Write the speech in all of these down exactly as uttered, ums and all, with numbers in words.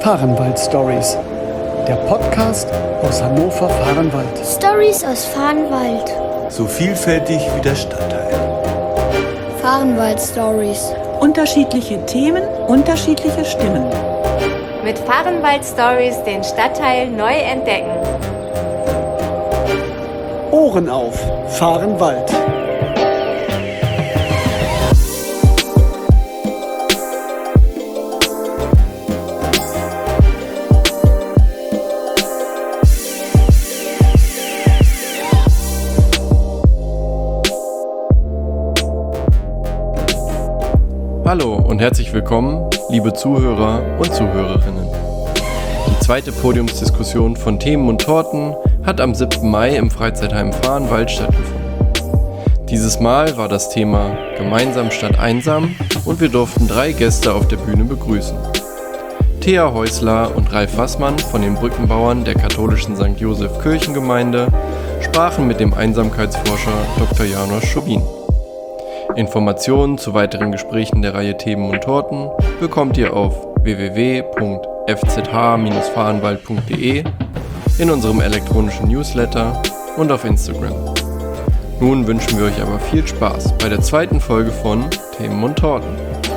Fahrenwald Stories, der Podcast aus Hannover-Fahrenwald. Stories aus Fahrenwald. So vielfältig wie der Stadtteil. Fahrenwald Stories. Unterschiedliche Themen, unterschiedliche Stimmen. Mit Fahrenwald Stories den Stadtteil neu entdecken. Ohren auf, Fahrenwald. Hallo und herzlich willkommen, liebe Zuhörer und Zuhörerinnen. Die zweite Podiumsdiskussion von Themen und Torten hat am siebten Mai im Freizeitheim Fahrenwald stattgefunden. Dieses Mal war das Thema Gemeinsam statt einsam und wir durften drei Gäste auf der Bühne begrüßen. Thea Häusler und Ralf Wassmann von den Brückenbauern der katholischen Sankt Joseph Kirchengemeinde sprachen mit dem Einsamkeitsforscher Doktor János Schubin. Informationen zu weiteren Gesprächen der Reihe Themen und Torten bekommt ihr auf w w w punkt f z h dash fahrenwald punkt d e, in unserem elektronischen Newsletter und auf Instagram. Nun wünschen wir euch aber viel Spaß bei der zweiten Folge von Themen und Torten.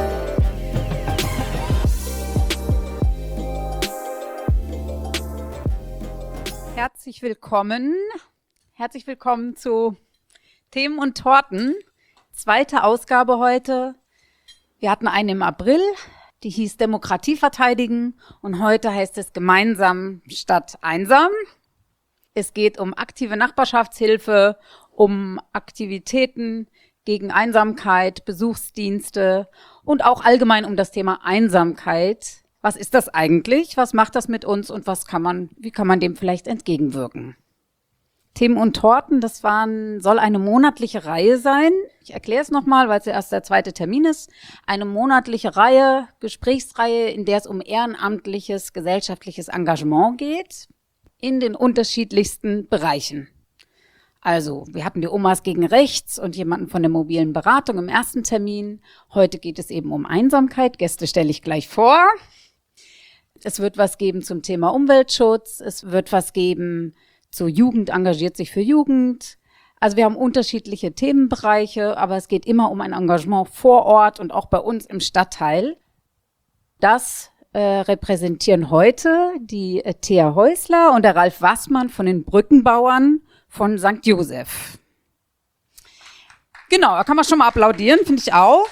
Herzlich willkommen, herzlich willkommen zu Themen und Torten. Zweite Ausgabe heute. Wir hatten eine im April, die hieß Demokratie verteidigen und heute heißt es Gemeinsam statt einsam. Es geht um aktive Nachbarschaftshilfe, um Aktivitäten gegen Einsamkeit, Besuchsdienste und auch allgemein um das Thema Einsamkeit. Was ist das eigentlich? Was macht das mit uns und was kann man, wie kann man dem vielleicht entgegenwirken? Themen und Torten, das waren, soll eine monatliche Reihe sein. Ich erkläre es nochmal, weil es ja erst der zweite Termin ist. Eine monatliche Reihe, Gesprächsreihe, in der es um ehrenamtliches, gesellschaftliches Engagement geht, in den unterschiedlichsten Bereichen. Also, wir hatten die Omas gegen Rechts und jemanden von der mobilen Beratung im ersten Termin. Heute geht es eben um Einsamkeit. Gäste stelle ich gleich vor. Es wird was geben zum Thema Umweltschutz. Es wird was geben zur Jugend, engagiert sich für Jugend. Also wir haben unterschiedliche Themenbereiche, aber es geht immer um ein Engagement vor Ort und auch bei uns im Stadtteil. Das äh, repräsentieren heute die äh, Thea Häusler und der Ralf Wassmann von den Brückenbauern von Sankt Joseph. Genau, da kann man schon mal applaudieren, finde ich auch.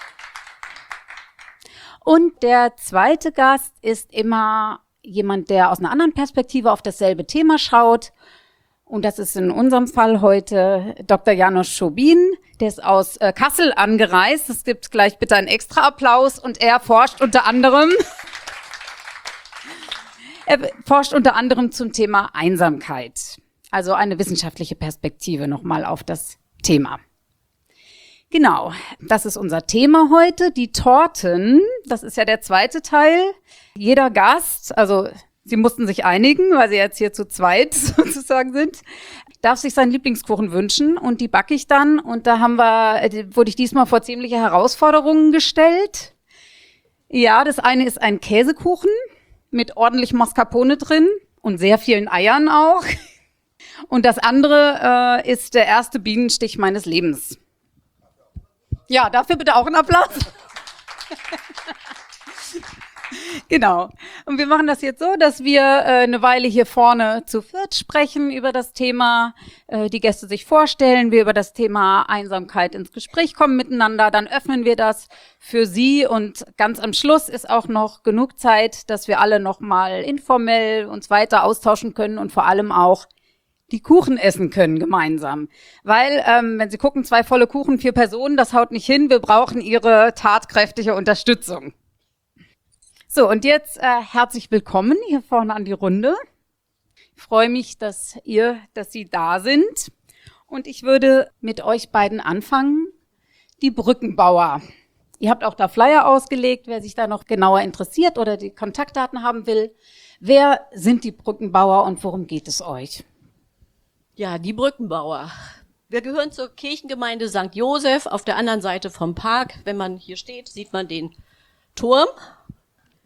Und der zweite Gast ist immer jemand, der aus einer anderen Perspektive auf dasselbe Thema schaut. Und das ist in unserem Fall heute Doktor János Schubin. Der ist aus äh, Kassel angereist. Es gibt gleich bitte einen extra Applaus. Und er forscht unter anderem, er forscht unter anderem zum Thema Einsamkeit. Also eine wissenschaftliche Perspektive nochmal auf das Thema. Genau, das ist unser Thema heute, die Torten. Das ist ja der zweite Teil. Jeder Gast, also sie mussten sich einigen, weil sie jetzt hier zu zweit sozusagen sind, darf sich seinen Lieblingskuchen wünschen und die backe ich dann. Und da haben wir, wurde ich diesmal vor ziemliche Herausforderungen gestellt. Ja, das eine ist ein Käsekuchen mit ordentlich Mascarpone drin und sehr vielen Eiern auch. Und das andere äh, ist der erste Bienenstich meines Lebens. Ja, dafür bitte auch einen Applaus. Genau. Und wir machen das jetzt so, dass wir äh, eine Weile hier vorne zu viert sprechen über das Thema, äh, die Gäste sich vorstellen, wir über das Thema Einsamkeit ins Gespräch kommen miteinander, dann öffnen wir das für Sie und ganz am Schluss ist auch noch genug Zeit, dass wir alle nochmal informell uns weiter austauschen können und vor allem auch die Kuchen essen können gemeinsam. Weil, ähm, wenn Sie gucken, zwei volle Kuchen, vier Personen, das haut nicht hin. Wir brauchen Ihre tatkräftige Unterstützung. So, und jetzt äh, herzlich willkommen hier vorne an die Runde. Ich freue mich, dass ihr, dass Sie da sind. Und ich würde mit euch beiden anfangen. Die Brückenbauer. Ihr habt auch da Flyer ausgelegt, wer sich da noch genauer interessiert oder die Kontaktdaten haben will. Wer sind die Brückenbauer und worum geht es euch? Ja, die Brückenbauer. Wir gehören zur Kirchengemeinde Sankt Joseph auf der anderen Seite vom Park. Wenn man hier steht, sieht man den Turm.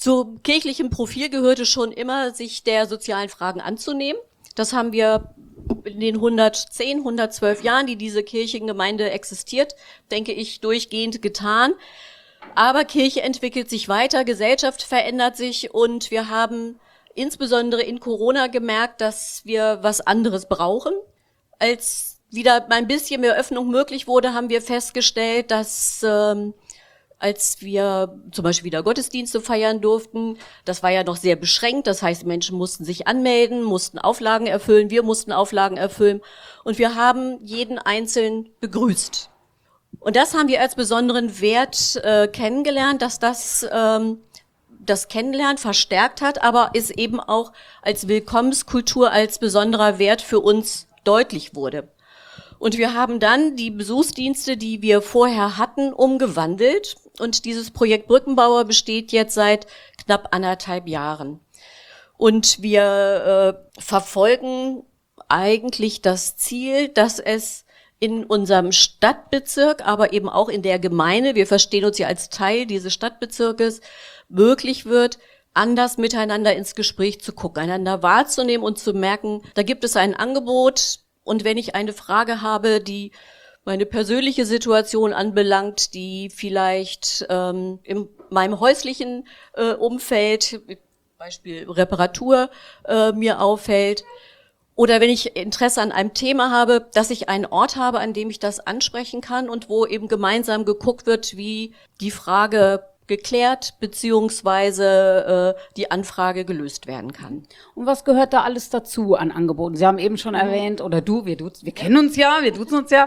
Zum kirchlichen Profil gehörte schon immer, sich der sozialen Fragen anzunehmen. Das haben wir in den hundertzehn, hundertzwölf Jahren, die diese Kirchengemeinde existiert, denke ich, durchgehend getan. Aber Kirche entwickelt sich weiter, Gesellschaft verändert sich und wir haben insbesondere in Corona gemerkt, dass wir was anderes brauchen. Als wieder ein bisschen mehr Öffnung möglich wurde, haben wir festgestellt, dass ähm, als wir zum Beispiel wieder Gottesdienste feiern durften, das war ja noch sehr beschränkt, das heißt, Menschen mussten sich anmelden, mussten Auflagen erfüllen, wir mussten Auflagen erfüllen und wir haben jeden Einzelnen begrüßt. Und das haben wir als besonderen Wert äh, kennengelernt, dass das ähm, das Kennenlernen verstärkt hat, aber es eben auch als Willkommenskultur, als besonderer Wert für uns deutlich wurde. Und wir haben dann die Besuchsdienste, die wir vorher hatten, umgewandelt. Und dieses Projekt Brückenbauer besteht jetzt seit knapp anderthalb Jahren. Und wir äh, verfolgen eigentlich das Ziel, dass es in unserem Stadtbezirk, aber eben auch in der Gemeinde, wir verstehen uns ja als Teil dieses Stadtbezirkes, möglich wird, anders miteinander ins Gespräch zu gucken, einander wahrzunehmen und zu merken, da gibt es ein Angebot. Und wenn ich eine Frage habe, die meine persönliche Situation anbelangt, die vielleicht ähm, in meinem häuslichen äh, Umfeld, Beispiel Reparatur, äh, mir auffällt, oder wenn ich Interesse an einem Thema habe, dass ich einen Ort habe, an dem ich das ansprechen kann und wo eben gemeinsam geguckt wird, wie die Frage geklärt beziehungsweise äh, die Anfrage gelöst werden kann. Und was gehört da alles dazu an Angeboten? Sie haben eben schon erwähnt, oder du, wir, duzen, wir kennen uns ja, wir duzen uns ja,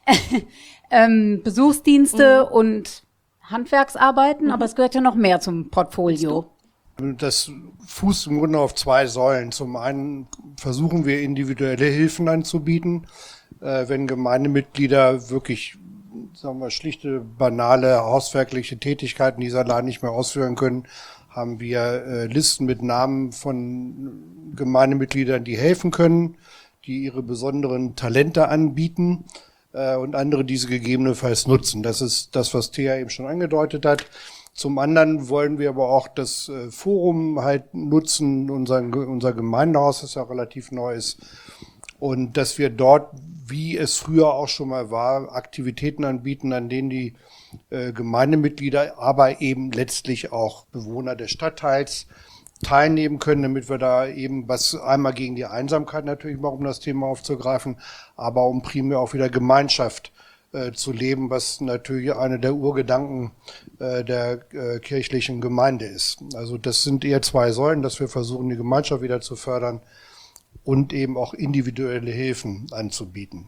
ähm, Besuchsdienste mhm. und Handwerksarbeiten, mhm. aber es gehört ja noch mehr zum Portfolio. Das fußt im Grunde auf zwei Säulen. Zum einen versuchen wir individuelle Hilfen anzubieten, äh, wenn Gemeindemitglieder wirklich, sagen wir, schlichte, banale, hauswerkliche Tätigkeiten dieser allein nicht mehr ausführen können, haben wir äh, Listen mit Namen von Gemeindemitgliedern, die helfen können, die ihre besonderen Talente anbieten äh, und andere diese gegebenenfalls nutzen. Das ist das, was Thea eben schon angedeutet hat. Zum anderen wollen wir aber auch das äh, Forum halt nutzen, unser, unser Gemeindehaus, das ja relativ neu ist, und dass wir dort, wie es früher auch schon mal war, Aktivitäten anbieten, an denen die äh, Gemeindemitglieder, aber eben letztlich auch Bewohner des Stadtteils teilnehmen können, damit wir da eben was einmal gegen die Einsamkeit natürlich mal, um das Thema aufzugreifen, aber um primär auch wieder Gemeinschaft äh, zu leben, was natürlich einer der Urgedanken äh, der äh, kirchlichen Gemeinde ist. Also das sind eher zwei Säulen, dass wir versuchen, die Gemeinschaft wieder zu fördern und eben auch individuelle Hilfen anzubieten.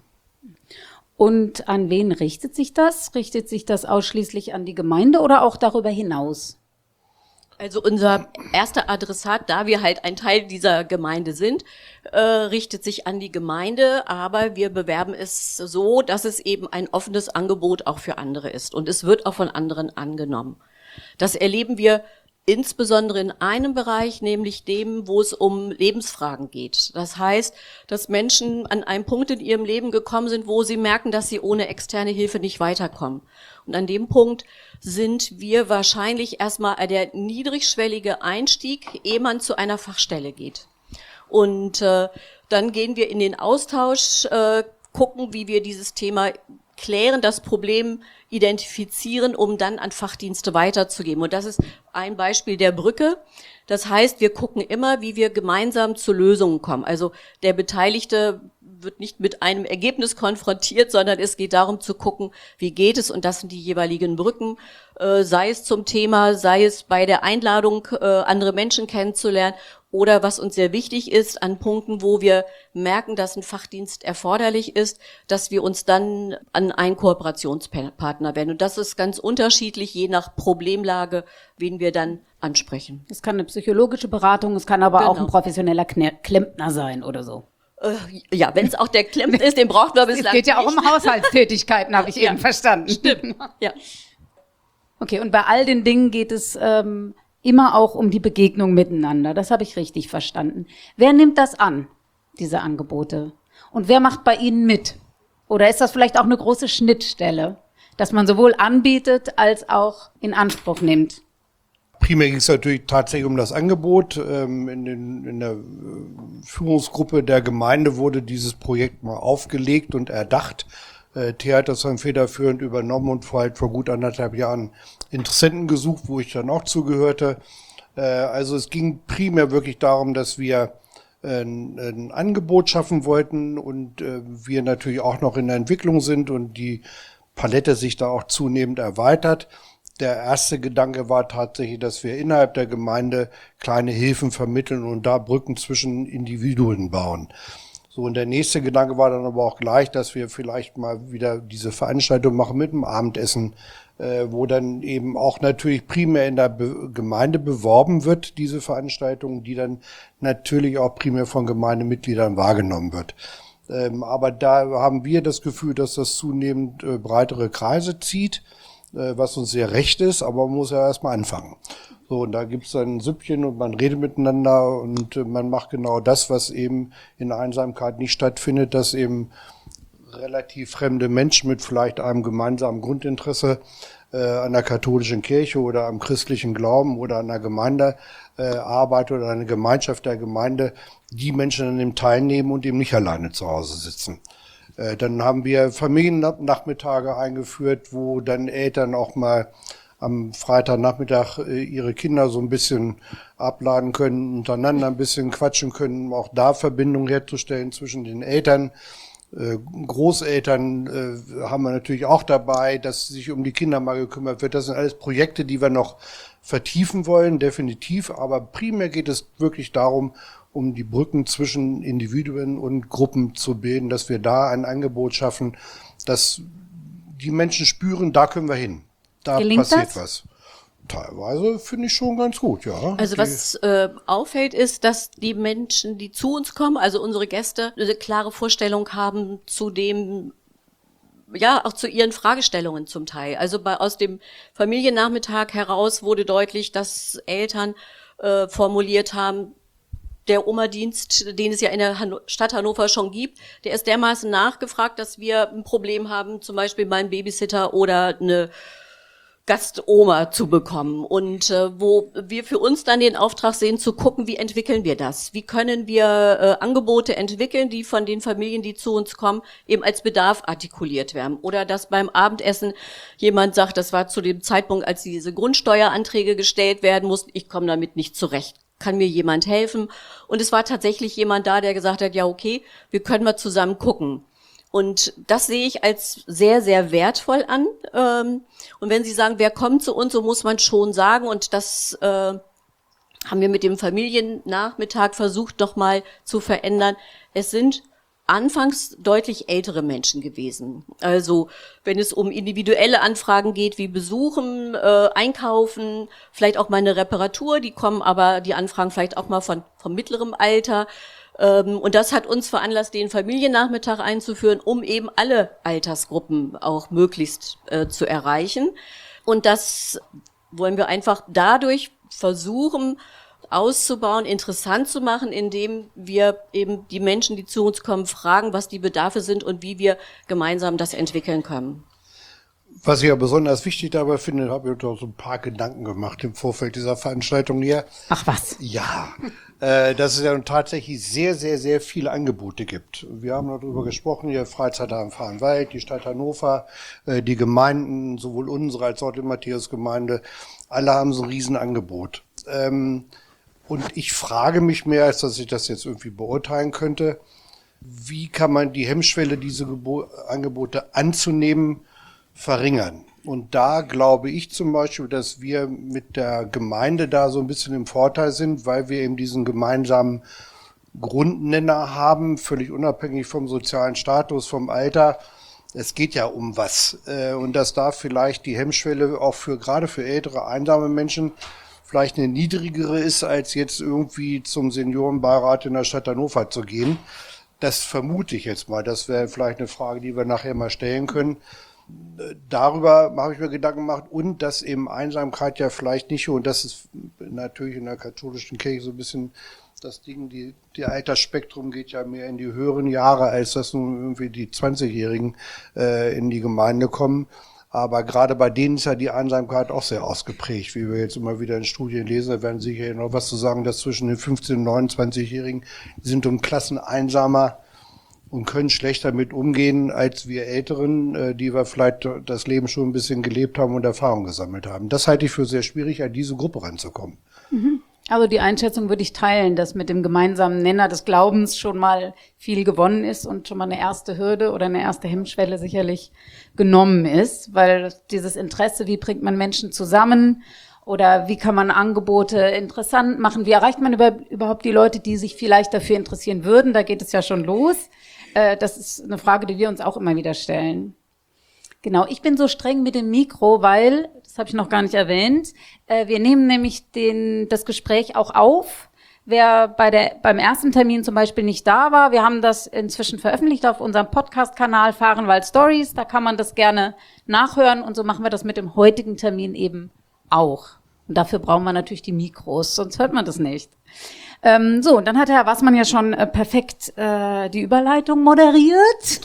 Und an wen richtet sich das? Richtet sich das ausschließlich an die Gemeinde oder auch darüber hinaus? Also unser erster Adressat, da wir halt ein Teil dieser Gemeinde sind, äh, richtet sich an die Gemeinde, aber wir bewerben es so, dass es eben ein offenes Angebot auch für andere ist und es wird auch von anderen angenommen. Das erleben wir insbesondere in einem Bereich, nämlich dem, wo es um Lebensfragen geht. Das heißt, dass Menschen an einem Punkt in ihrem Leben gekommen sind, wo sie merken, dass sie ohne externe Hilfe nicht weiterkommen. Und an dem Punkt sind wir wahrscheinlich erstmal der niedrigschwellige Einstieg, ehe man zu einer Fachstelle geht. Und äh, dann gehen wir in den Austausch, äh, gucken, wie wir dieses Thema klären, das Problem identifizieren, um dann an Fachdienste weiterzugeben. Und das ist ein Beispiel der Brücke. Das heißt, wir gucken immer, wie wir gemeinsam zu Lösungen kommen. Also der Beteiligte wird nicht mit einem Ergebnis konfrontiert, sondern es geht darum zu gucken, wie geht es, und das sind die jeweiligen Brücken, äh, sei es zum Thema, sei es bei der Einladung, äh, andere Menschen kennenzulernen, oder was uns sehr wichtig ist, an Punkten, wo wir merken, dass ein Fachdienst erforderlich ist, dass wir uns dann an einen Kooperationspartner wenden. Und das ist ganz unterschiedlich, je nach Problemlage, wen wir dann ansprechen. Es kann eine psychologische Beratung, es kann aber Genau. auch ein professioneller Kne- Klempner sein oder so. Äh, ja, wenn es auch der Klempner ist, den braucht man bislang Es geht ja auch nicht. um Haushaltstätigkeiten, habe ich Ja. eben verstanden. Stimmt, ja. Okay, und bei all den Dingen geht es ähm, immer auch um die Begegnung miteinander. Das habe ich richtig verstanden. Wer nimmt das an, diese Angebote? Und wer macht bei Ihnen mit? Oder ist das vielleicht auch eine große Schnittstelle, dass man sowohl anbietet als auch in Anspruch nimmt? Primär ging es natürlich tatsächlich um das Angebot. Ähm, in, den, in der äh, Führungsgruppe der Gemeinde wurde dieses Projekt mal aufgelegt und erdacht. Äh, Thea hat das dann federführend übernommen und vor, halt vor gut anderthalb Jahren Interessenten gesucht, wo ich dann auch zugehörte. Äh, also es ging primär wirklich darum, dass wir ein, ein Angebot schaffen wollten und äh, wir natürlich auch noch in der Entwicklung sind und die Palette sich da auch zunehmend erweitert. Der erste Gedanke war tatsächlich, dass wir innerhalb der Gemeinde kleine Hilfen vermitteln und da Brücken zwischen Individuen bauen. So, und der nächste Gedanke war dann aber auch gleich, dass wir vielleicht mal wieder diese Veranstaltung machen mit dem Abendessen, äh, wo dann eben auch natürlich primär in der Be- Gemeinde beworben wird, diese Veranstaltung, die dann natürlich auch primär von Gemeindemitgliedern wahrgenommen wird. Ähm, aber da haben wir das Gefühl, dass das zunehmend äh, breitere Kreise zieht, was uns sehr recht ist, aber man muss ja erstmal anfangen. So, und da gibt's dann ein Süppchen und man redet miteinander und man macht genau das, was eben in Einsamkeit nicht stattfindet, dass eben relativ fremde Menschen mit vielleicht einem gemeinsamen Grundinteresse äh, an der katholischen Kirche oder am christlichen Glauben oder an der Gemeindearbeit äh, oder einer Gemeinschaft der Gemeinde, die Menschen an dem teilnehmen und eben nicht alleine zu Hause sitzen. Dann haben wir Familiennachmittage eingeführt, wo dann Eltern auch mal am Freitagnachmittag ihre Kinder so ein bisschen abladen können, untereinander ein bisschen quatschen können, um auch da Verbindungen herzustellen zwischen den Eltern. Großeltern haben wir natürlich auch dabei, dass sich um die Kinder mal gekümmert wird. Das sind alles Projekte, die wir noch vertiefen wollen, definitiv. Aber primär geht es wirklich darum, um die Brücken zwischen Individuen und Gruppen zu bilden, dass wir da ein Angebot schaffen, dass die Menschen spüren, da können wir hin. Da Gelingt passiert das? was. Teilweise finde ich schon ganz gut, ja. Also die, was äh, auffällt, ist, dass die Menschen, die zu uns kommen, also unsere Gäste, eine klare Vorstellung haben zu dem, ja, auch zu ihren Fragestellungen zum Teil. Also bei, aus dem Familiennachmittag heraus wurde deutlich, dass Eltern äh, formuliert haben, der Oma-Dienst, den es ja in der Han- Stadt Hannover schon gibt, der ist dermaßen nachgefragt, dass wir ein Problem haben, zum Beispiel mal einen Babysitter oder eine Gastoma zu bekommen. Und äh, wo wir für uns dann den Auftrag sehen, zu gucken, wie entwickeln wir das? Wie können wir äh, Angebote entwickeln, die von den Familien, die zu uns kommen, eben als Bedarf artikuliert werden? Oder dass beim Abendessen jemand sagt, das war zu dem Zeitpunkt, als diese Grundsteueranträge gestellt werden mussten, ich komme damit nicht zurecht. Kann mir jemand helfen? Und es war tatsächlich jemand da, der gesagt hat, ja okay, wir können mal zusammen gucken. Und das sehe ich als sehr, sehr wertvoll an. Und wenn Sie sagen, wer kommt zu uns, so muss man schon sagen, und das äh, haben wir mit dem Familiennachmittag versucht, noch mal zu verändern. Es sind anfangs deutlich ältere Menschen gewesen. Also wenn es um individuelle Anfragen geht, wie Besuchen, äh, Einkaufen, vielleicht auch mal eine Reparatur, die kommen aber, die Anfragen vielleicht auch mal von vom mittleren Alter. Ähm, und das hat uns veranlasst, den Familiennachmittag einzuführen, um eben alle Altersgruppen auch möglichst äh, zu erreichen. Und das wollen wir einfach dadurch versuchen, auszubauen, interessant zu machen, indem wir eben die Menschen, die zu uns kommen, fragen, was die Bedarfe sind und wie wir gemeinsam das entwickeln können. Was ich ja besonders wichtig dabei finde, habe ich doch so ein paar Gedanken gemacht im Vorfeld dieser Veranstaltung hier. Ach was. Ja, äh, dass es ja tatsächlich sehr, sehr, sehr viele Angebote gibt. Wir haben darüber gesprochen, hier Freizeitheim Fahrenwald, die Stadt Hannover, äh, die Gemeinden, sowohl unsere als auch die Matthäusgemeinde, alle haben so ein Riesenangebot. Ähm, Und ich frage mich mehr, als dass ich das jetzt irgendwie beurteilen könnte, wie kann man die Hemmschwelle, diese Gebo- Angebote anzunehmen, verringern? Und da glaube ich zum Beispiel, dass wir mit der Gemeinde da so ein bisschen im Vorteil sind, weil wir eben diesen gemeinsamen Grundnenner haben, völlig unabhängig vom sozialen Status, vom Alter. Es geht ja um was. Und dass da vielleicht die Hemmschwelle auch für, gerade für ältere, einsame Menschen vielleicht eine niedrigere ist, als jetzt irgendwie zum Seniorenbeirat in der Stadt Hannover zu gehen. Das vermute ich jetzt mal. Das wäre vielleicht eine Frage, die wir nachher mal stellen können. Darüber habe ich mir Gedanken gemacht und dass eben Einsamkeit ja vielleicht nicht, und das ist natürlich in der katholischen Kirche so ein bisschen das Ding, die, die Altersspektrum geht ja mehr in die höheren Jahre, als dass nun irgendwie die zwanzigjährigen äh, in die Gemeinde kommen. Aber gerade bei denen ist ja die Einsamkeit auch sehr ausgeprägt, wie wir jetzt immer wieder in Studien lesen. Da werden sicher noch was zu sagen, dass zwischen den fünfzehn- und neunundzwanzigjährigen, die sind um Klassen einsamer und können schlechter mit umgehen als wir Älteren, die wir vielleicht das Leben schon ein bisschen gelebt haben und Erfahrung gesammelt haben. Das halte ich für sehr schwierig, an diese Gruppe ranzukommen. Mhm. Also die Einschätzung würde ich teilen, dass mit dem gemeinsamen Nenner des Glaubens schon mal viel gewonnen ist und schon mal eine erste Hürde oder eine erste Hemmschwelle sicherlich genommen ist, weil dieses Interesse, wie bringt man Menschen zusammen oder wie kann man Angebote interessant machen, wie erreicht man über, überhaupt die Leute, die sich vielleicht dafür interessieren würden, da geht es ja schon los. Äh, das ist eine Frage, die wir uns auch immer wieder stellen. Genau, ich bin so streng mit dem Mikro, weil, das habe ich noch gar nicht erwähnt, äh, wir nehmen nämlich den, das Gespräch auch auf. Wer bei der, beim ersten Termin zum Beispiel nicht da war, wir haben das inzwischen veröffentlicht auf unserem Podcast-Kanal Fahrenwald Stories, da kann man das gerne nachhören und so machen wir das mit dem heutigen Termin eben auch. Und dafür brauchen wir natürlich die Mikros, sonst hört man das nicht. Ähm, so, und dann hat Herr Wassmann ja schon äh, perfekt äh, die Überleitung moderiert.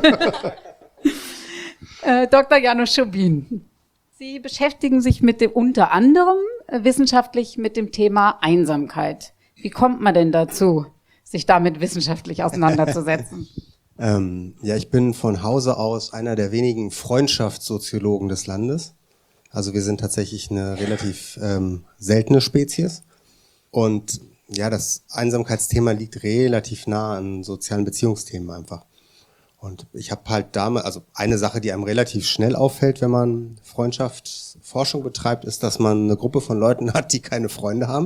Äh, Doktor Janusz Schubin, Sie beschäftigen sich mit dem unter anderem äh, wissenschaftlich mit dem Thema Einsamkeit. Wie kommt man denn dazu, sich damit wissenschaftlich auseinanderzusetzen? ähm, ja, ich bin von Hause aus einer der wenigen Freundschaftssoziologen des Landes. Also wir sind tatsächlich eine relativ ähm, seltene Spezies. Und ja, das Einsamkeitsthema liegt relativ nah an sozialen Beziehungsthemen einfach. Und ich habe halt damals, also eine Sache, die einem relativ schnell auffällt, wenn man Freundschaftsforschung betreibt, ist, dass man eine Gruppe von Leuten hat, die keine Freunde haben.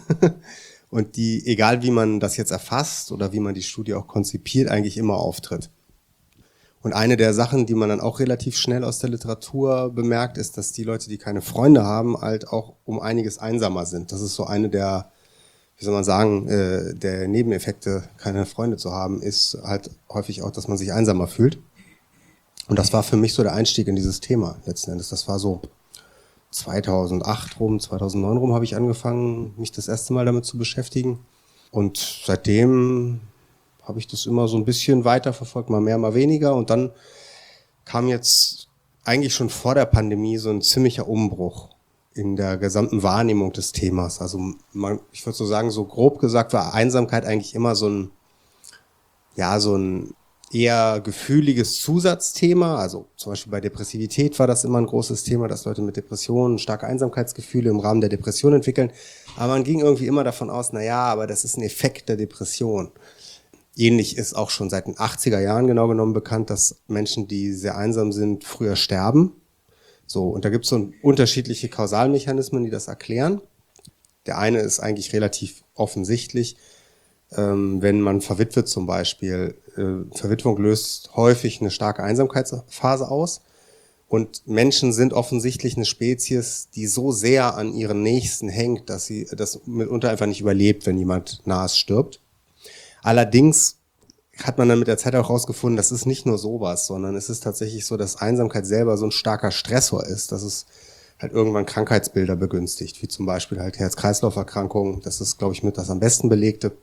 Und die, egal wie man das jetzt erfasst oder wie man die Studie auch konzipiert, eigentlich immer auftritt. Und eine der Sachen, die man dann auch relativ schnell aus der Literatur bemerkt, ist, dass die Leute, die keine Freunde haben, halt auch um einiges einsamer sind. Das ist so eine der, wie soll man sagen, äh, der Nebeneffekte, keine Freunde zu haben, ist halt häufig auch, dass man sich einsamer fühlt. Und das war für mich so der Einstieg in dieses Thema letzten Endes. Das war so zweitausendacht rum, zweitausendneun rum habe ich angefangen, mich das erste Mal damit zu beschäftigen. Und seitdem habe ich das immer so ein bisschen weiterverfolgt, mal mehr, mal weniger. Und dann kam jetzt eigentlich schon vor der Pandemie so ein ziemlicher Umbruch in der gesamten Wahrnehmung des Themas. Also man, ich würde so sagen, so grob gesagt war Einsamkeit eigentlich immer so ein, ja, so ein eher gefühliges Zusatzthema. Also zum Beispiel bei Depressivität war das immer ein großes Thema, dass Leute mit Depressionen starke Einsamkeitsgefühle im Rahmen der Depression entwickeln. Aber man ging irgendwie immer davon aus, na ja, aber das ist ein Effekt der Depression. Ähnlich ist auch schon seit den achtziger Jahren genau genommen bekannt, dass Menschen, die sehr einsam sind, früher sterben. So, und da gibt es so unterschiedliche Kausalmechanismen, die das erklären. Der eine ist eigentlich relativ offensichtlich, ähm, wenn man verwitwet zum Beispiel. Äh, Verwitwung löst häufig eine starke Einsamkeitsphase aus. Und Menschen sind offensichtlich eine Spezies, die so sehr an ihren Nächsten hängt, dass sie das mitunter einfach nicht überlebt, wenn jemand nahes stirbt. Allerdings hat man dann mit der Zeit auch herausgefunden, das ist nicht nur sowas, sondern es ist tatsächlich so, dass Einsamkeit selber so ein starker Stressor ist, dass es halt irgendwann Krankheitsbilder begünstigt, wie zum Beispiel halt Herz-Kreislauf-Erkrankungen. Das ist, glaube ich, mit das am besten belegte.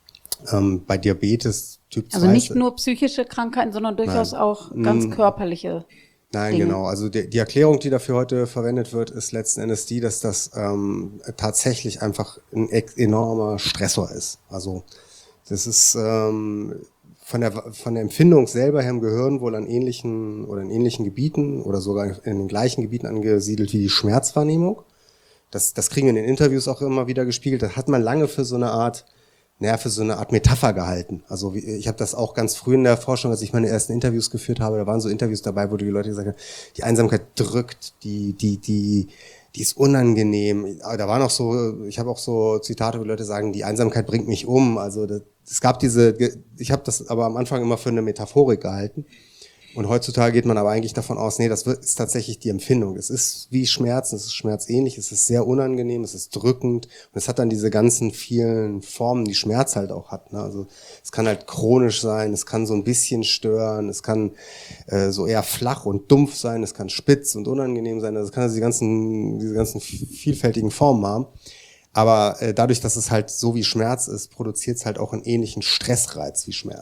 Ähm, bei Diabetes Typ zwei. Also nicht nur psychische Krankheiten, sondern durchaus Nein. auch ganz körperliche Nein, Dinge. Genau. Also die, die Erklärung, die dafür heute verwendet wird, ist letzten Endes die, dass das ähm, tatsächlich einfach ein enormer Stressor ist. Also das ist ähm, von der von der Empfindung selber her im Gehirn wohl an ähnlichen oder in ähnlichen Gebieten oder sogar in den gleichen Gebieten angesiedelt wie die Schmerzwahrnehmung. Das das kriegen wir in den Interviews auch immer wieder gespiegelt. Das hat man lange für so eine Art, naja, für so eine Art Metapher gehalten. Also ich habe das auch ganz früh in der Forschung, als ich meine ersten Interviews geführt habe, da waren so Interviews dabei, wo die Leute gesagt haben, die Einsamkeit drückt, die die die die ist unangenehm. Aber da waren auch so, ich habe auch so Zitate, wo Leute sagen, die Einsamkeit bringt mich um. Also das, es gab diese, ich habe das aber am Anfang immer für eine Metaphorik gehalten. Und heutzutage geht man aber eigentlich davon aus, nee, das ist tatsächlich die Empfindung. Es ist wie Schmerzen, es ist schmerzähnlich, es ist sehr unangenehm, es ist drückend. Und es hat dann diese ganzen vielen Formen, die Schmerz halt auch hat. Ne? Also es kann halt chronisch sein, es kann so ein bisschen stören, es kann äh, so eher flach und dumpf sein, es kann spitz und unangenehm sein. Also es kann also die ganzen, diese ganzen vielfältigen Formen haben. Aber äh, dadurch, dass es halt so wie Schmerz ist, produziert es halt auch einen ähnlichen Stressreiz wie Schmerz.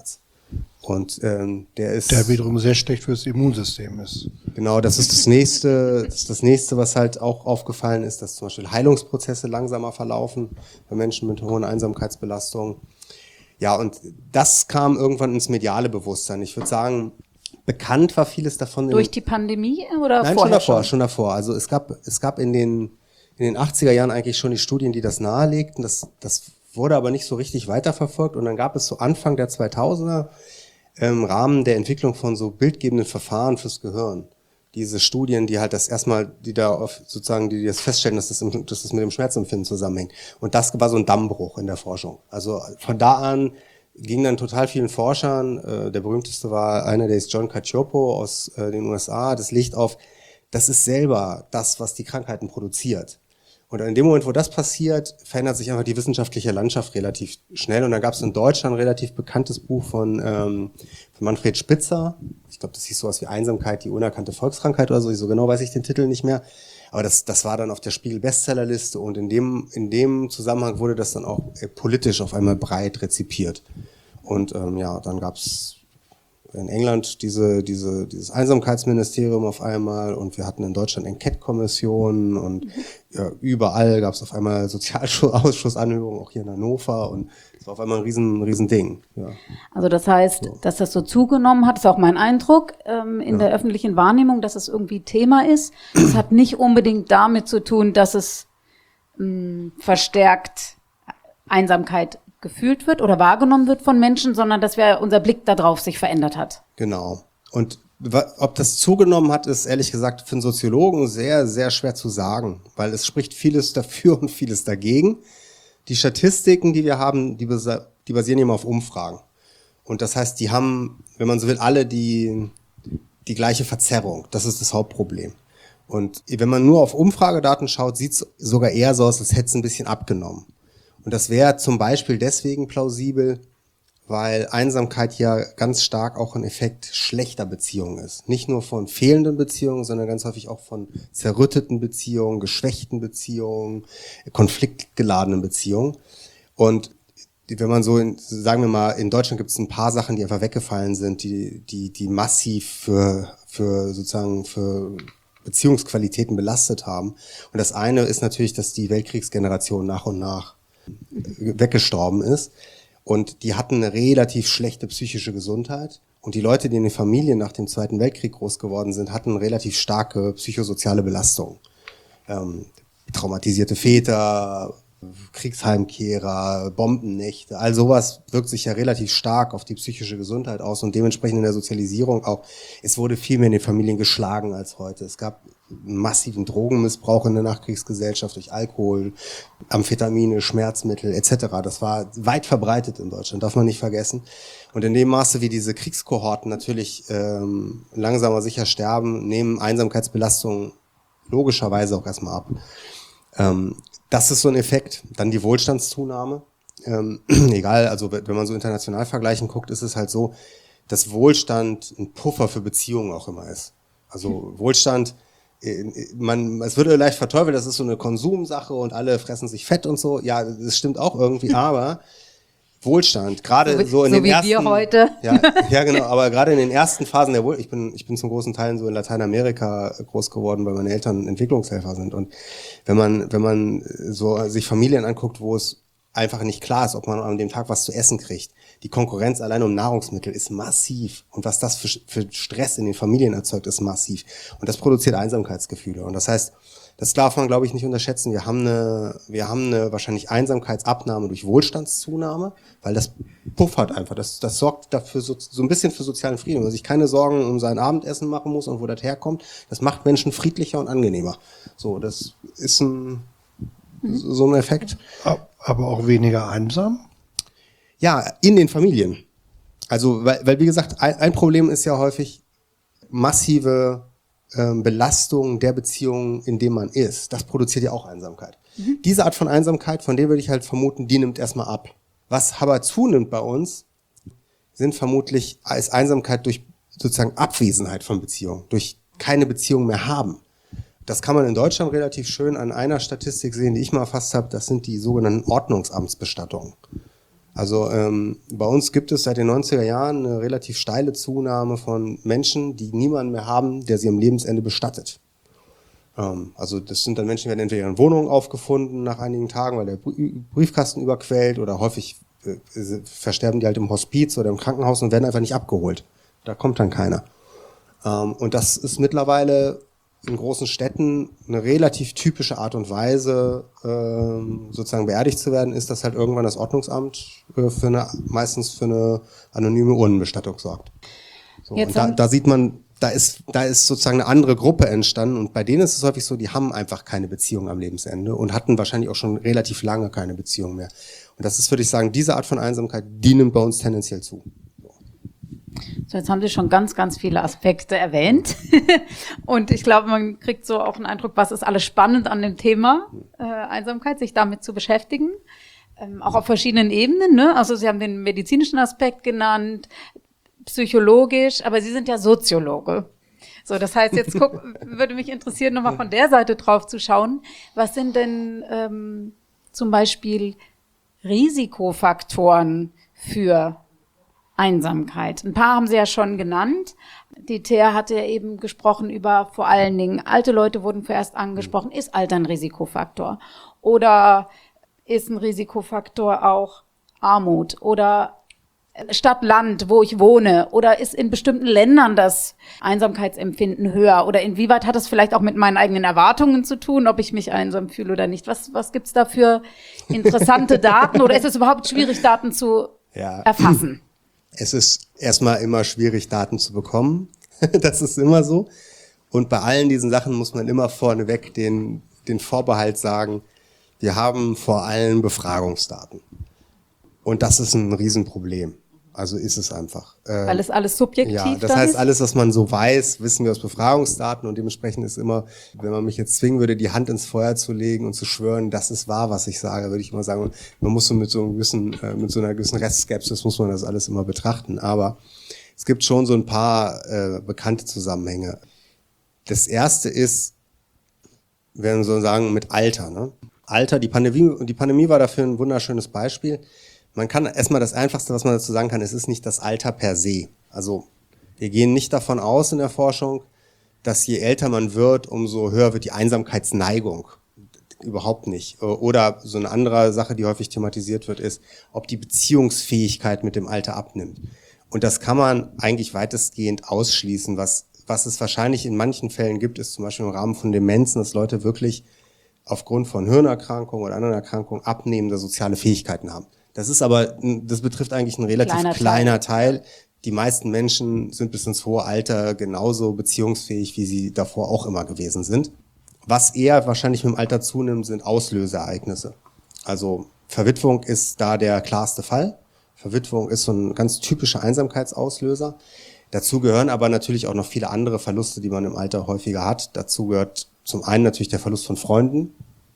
Und ähm, der ist... Der wiederum sehr schlecht fürs Immunsystem ist. Genau, das ist das nächste, das ist das nächste, was halt auch aufgefallen ist, dass zum Beispiel Heilungsprozesse langsamer verlaufen bei Menschen mit hohen Einsamkeitsbelastungen. Ja, und das kam irgendwann ins mediale Bewusstsein. Ich würde sagen, bekannt war vieles davon. Durch die Pandemie oder Nein, vorher schon davor, schon? schon davor. Also es gab, es gab in den, in den achtziger Jahren eigentlich schon die Studien, die das nahelegten. Das, das wurde aber nicht so richtig weiterverfolgt. Und dann gab es so Anfang der zweitausender im Rahmen der Entwicklung von so bildgebenden Verfahren fürs Gehirn. Diese Studien, die halt das erstmal, die da auf, sozusagen, die das feststellen, dass das, im, dass das mit dem Schmerzempfinden zusammenhängt. Und das war so ein Dammbruch in der Forschung. Also von da an ging dann total vielen Forschern, äh, der berühmteste war einer, der ist John Cacioppo aus äh, den U S A, das Licht auf, das ist selber das, was die Krankheiten produziert. Und in dem Moment, wo das passiert, verändert sich einfach die wissenschaftliche Landschaft relativ schnell. Und dann gab es in Deutschland ein relativ bekanntes Buch von, ähm, von Manfred Spitzer. Ich glaube, das hieß sowas wie Einsamkeit, die unerkannte Volkskrankheit oder so. So genau weiß ich den Titel nicht mehr. Aber das, das war dann auf der Spiegel-Bestsellerliste. Und in dem, in dem Zusammenhang wurde das dann auch äh, politisch auf einmal breit rezipiert. Und ähm, ja, dann gab es in England diese, diese, dieses Einsamkeitsministerium auf einmal und wir hatten in Deutschland Enquete-Kommissionen und ja, überall gab es auf einmal Sozialausschussanhörungen, auch hier in Hannover und das war auf einmal ein riesen, riesen Ding. Ja. Also das heißt, so. Dass das so zugenommen hat, ist auch mein Eindruck ähm, in ja. der öffentlichen Wahrnehmung, dass es irgendwie Thema ist. Es hat nicht unbedingt damit zu tun, dass es mh, verstärkt Einsamkeit gefühlt wird oder wahrgenommen wird von Menschen, sondern dass wir, unser Blick darauf sich verändert hat. Genau. Und ob das zugenommen hat, ist ehrlich gesagt für einen Soziologen sehr, sehr schwer zu sagen, weil es spricht vieles dafür und vieles dagegen. Die Statistiken, die wir haben, die, basa- die basieren immer auf Umfragen. Und das heißt, die haben, wenn man so will, alle die, die gleiche Verzerrung. Das ist das Hauptproblem. Und wenn man nur auf Umfragedaten schaut, sieht es sogar eher so aus, als hätte es ein bisschen abgenommen. Und das wäre zum Beispiel deswegen plausibel, weil Einsamkeit ja ganz stark auch ein Effekt schlechter Beziehungen ist. Nicht nur von fehlenden Beziehungen, sondern ganz häufig auch von zerrütteten Beziehungen, geschwächten Beziehungen, konfliktgeladenen Beziehungen. Und wenn man so, in, sagen wir mal, in Deutschland gibt es ein paar Sachen, die einfach weggefallen sind, die, die, die massiv für, für sozusagen für Beziehungsqualitäten belastet haben. Und das eine ist natürlich, dass die Weltkriegsgeneration nach und nach weggestorben ist und die hatten eine relativ schlechte psychische Gesundheit und die Leute, die in den Familien nach dem Zweiten Weltkrieg groß geworden sind, hatten relativ starke psychosoziale Belastung. Ähm, traumatisierte Väter, Kriegsheimkehrer, Bombennächte, all sowas wirkt sich ja relativ stark auf die psychische Gesundheit aus und dementsprechend in der Sozialisierung auch. Es wurde viel mehr in den Familien geschlagen als heute. Es gab massiven Drogenmissbrauch in der Nachkriegsgesellschaft durch Alkohol, Amphetamine, Schmerzmittel et cetera. Das war weit verbreitet in Deutschland, darf man nicht vergessen. Und in dem Maße, wie diese Kriegskohorten natürlich ähm, langsam aber sicher sterben, nehmen Einsamkeitsbelastungen logischerweise auch erstmal ab. Ähm, das ist so ein Effekt. Dann die Wohlstandszunahme. Ähm, egal, also wenn man so international vergleichen guckt, ist es halt so, dass Wohlstand ein Puffer für Beziehungen auch immer ist. Also Wohlstand, man, es würde leicht verteufelt, das ist so eine Konsumsache und alle fressen sich fett und so. Ja, das stimmt auch irgendwie, aber Wohlstand, gerade so, so in so den wie ersten, wir heute. Ja, ja, genau, aber gerade in den ersten Phasen der Wohl, ich bin, ich bin zum großen Teil so in Lateinamerika groß geworden, weil meine Eltern Entwicklungshelfer sind. Und wenn man, wenn man so sich Familien anguckt, wo es einfach nicht klar ist, ob man an dem Tag was zu essen kriegt. Die Konkurrenz allein um Nahrungsmittel ist massiv. Und was das für, für Stress in den Familien erzeugt, ist massiv. Und das produziert Einsamkeitsgefühle. Und das heißt, das darf man, glaube ich, nicht unterschätzen. Wir haben eine, wir haben eine wahrscheinlich Einsamkeitsabnahme durch Wohlstandszunahme, weil das puffert einfach. Das, das sorgt dafür so, so ein bisschen für sozialen Frieden. Wenn man sich keine Sorgen um sein Abendessen machen muss und wo das herkommt, das macht Menschen friedlicher und angenehmer. So, das ist ein, so ein Effekt. Aber auch weniger einsam? Ja, in den Familien. Also, weil, weil wie gesagt, ein, ein Problem ist ja häufig massive ähm, Belastung der Beziehung, in dem man ist. Das produziert ja auch Einsamkeit. Mhm. Diese Art von Einsamkeit, von der würde ich halt vermuten, die nimmt erstmal ab. Was aber zunimmt bei uns, sind vermutlich als Einsamkeit durch sozusagen Abwesenheit von Beziehungen, durch keine Beziehung mehr haben. Das kann man in Deutschland relativ schön an einer Statistik sehen, die ich mal erfasst habe. Das sind die sogenannten Ordnungsamtsbestattungen. Also ähm, bei uns gibt es seit den neunziger Jahren eine relativ steile Zunahme von Menschen, die niemanden mehr haben, der sie am Lebensende bestattet. Ähm, also das sind dann Menschen, die werden entweder in Wohnungen aufgefunden nach einigen Tagen, weil der Briefkasten überquellt, oder häufig äh, versterben die halt im Hospiz oder im Krankenhaus und werden einfach nicht abgeholt. Da kommt dann keiner. Ähm, und das ist mittlerweile in großen Städten eine relativ typische Art und Weise, ähm, sozusagen beerdigt zu werden, ist, dass halt irgendwann das Ordnungsamt äh, für eine, meistens für eine anonyme Urnenbestattung sorgt. So, und da, da sieht man, da ist, da ist sozusagen eine andere Gruppe entstanden, und bei denen ist es häufig so, die haben einfach keine Beziehung am Lebensende und hatten wahrscheinlich auch schon relativ lange keine Beziehung mehr. Und das ist, würde ich sagen, diese Art von Einsamkeit, die nimmt bei uns tendenziell zu. So, jetzt haben Sie schon ganz, ganz viele Aspekte erwähnt. Und ich glaube, man kriegt so auch einen Eindruck, was ist alles spannend an dem Thema äh, Einsamkeit, sich damit zu beschäftigen. Ähm, auch auf verschiedenen Ebenen, ne? Also Sie haben den medizinischen Aspekt genannt, psychologisch, aber Sie sind ja Soziologe. So, das heißt, jetzt guck, würde mich interessieren, nochmal von der Seite drauf zu schauen. Was sind denn ähm, zum Beispiel Risikofaktoren für Einsamkeit? Ein paar haben Sie ja schon genannt. Die Thea hatte ja eben gesprochen über vor allen Dingen alte Leute wurden zuerst angesprochen. Ist Alter ein Risikofaktor? Oder ist ein Risikofaktor auch Armut? Oder Stadt, Land, wo ich wohne? Oder ist in bestimmten Ländern das Einsamkeitsempfinden höher? Oder inwieweit hat das vielleicht auch mit meinen eigenen Erwartungen zu tun, ob ich mich einsam fühle oder nicht? Was, was gibt's da für interessante Daten? Oder ist es überhaupt schwierig, Daten zu ja. erfassen? Es ist erstmal immer schwierig, Daten zu bekommen. Das ist immer so. Und bei allen diesen Sachen muss man immer vorneweg den, den Vorbehalt sagen, wir haben vor allem Befragungsdaten. Und das ist ein Riesenproblem. Also ist es einfach. Weil es alles subjektiv ist? Ja, das heißt, alles, was man so weiß, wissen wir aus Befragungsdaten, und dementsprechend ist immer, wenn man mich jetzt zwingen würde, die Hand ins Feuer zu legen und zu schwören, das ist wahr, was ich sage, würde ich immer sagen, man muss so mit so einem gewissen, äh, mit so einer gewissen Restskepsis muss man das alles immer betrachten. Aber es gibt schon so ein paar äh, bekannte Zusammenhänge. Das erste ist, wenn wir so sagen, mit Alter, ne? Alter, die Pandemie, die Pandemie war dafür ein wunderschönes Beispiel. Man kann erstmal das Einfachste, was man dazu sagen kann, es ist nicht das Alter per se. Also wir gehen nicht davon aus in der Forschung, dass je älter man wird, umso höher wird die Einsamkeitsneigung. Überhaupt nicht. Oder so eine andere Sache, die häufig thematisiert wird, ist, ob die Beziehungsfähigkeit mit dem Alter abnimmt. Und das kann man eigentlich weitestgehend ausschließen. Was, was es wahrscheinlich in manchen Fällen gibt, ist zum Beispiel im Rahmen von Demenzen, dass Leute wirklich aufgrund von Hirnerkrankungen oder anderen Erkrankungen abnehmende soziale Fähigkeiten haben. Das ist aber, das betrifft eigentlich einen relativ kleiner, kleiner Teil. Teil. Die meisten Menschen sind bis ins hohe Alter genauso beziehungsfähig, wie sie davor auch immer gewesen sind. Was eher wahrscheinlich mit dem Alter zunimmt, sind Auslöseereignisse. Also Verwitwung ist da der klarste Fall. Verwitwung ist so ein ganz typischer Einsamkeitsauslöser. Dazu gehören aber natürlich auch noch viele andere Verluste, die man im Alter häufiger hat. Dazu gehört zum einen natürlich der Verlust von Freunden.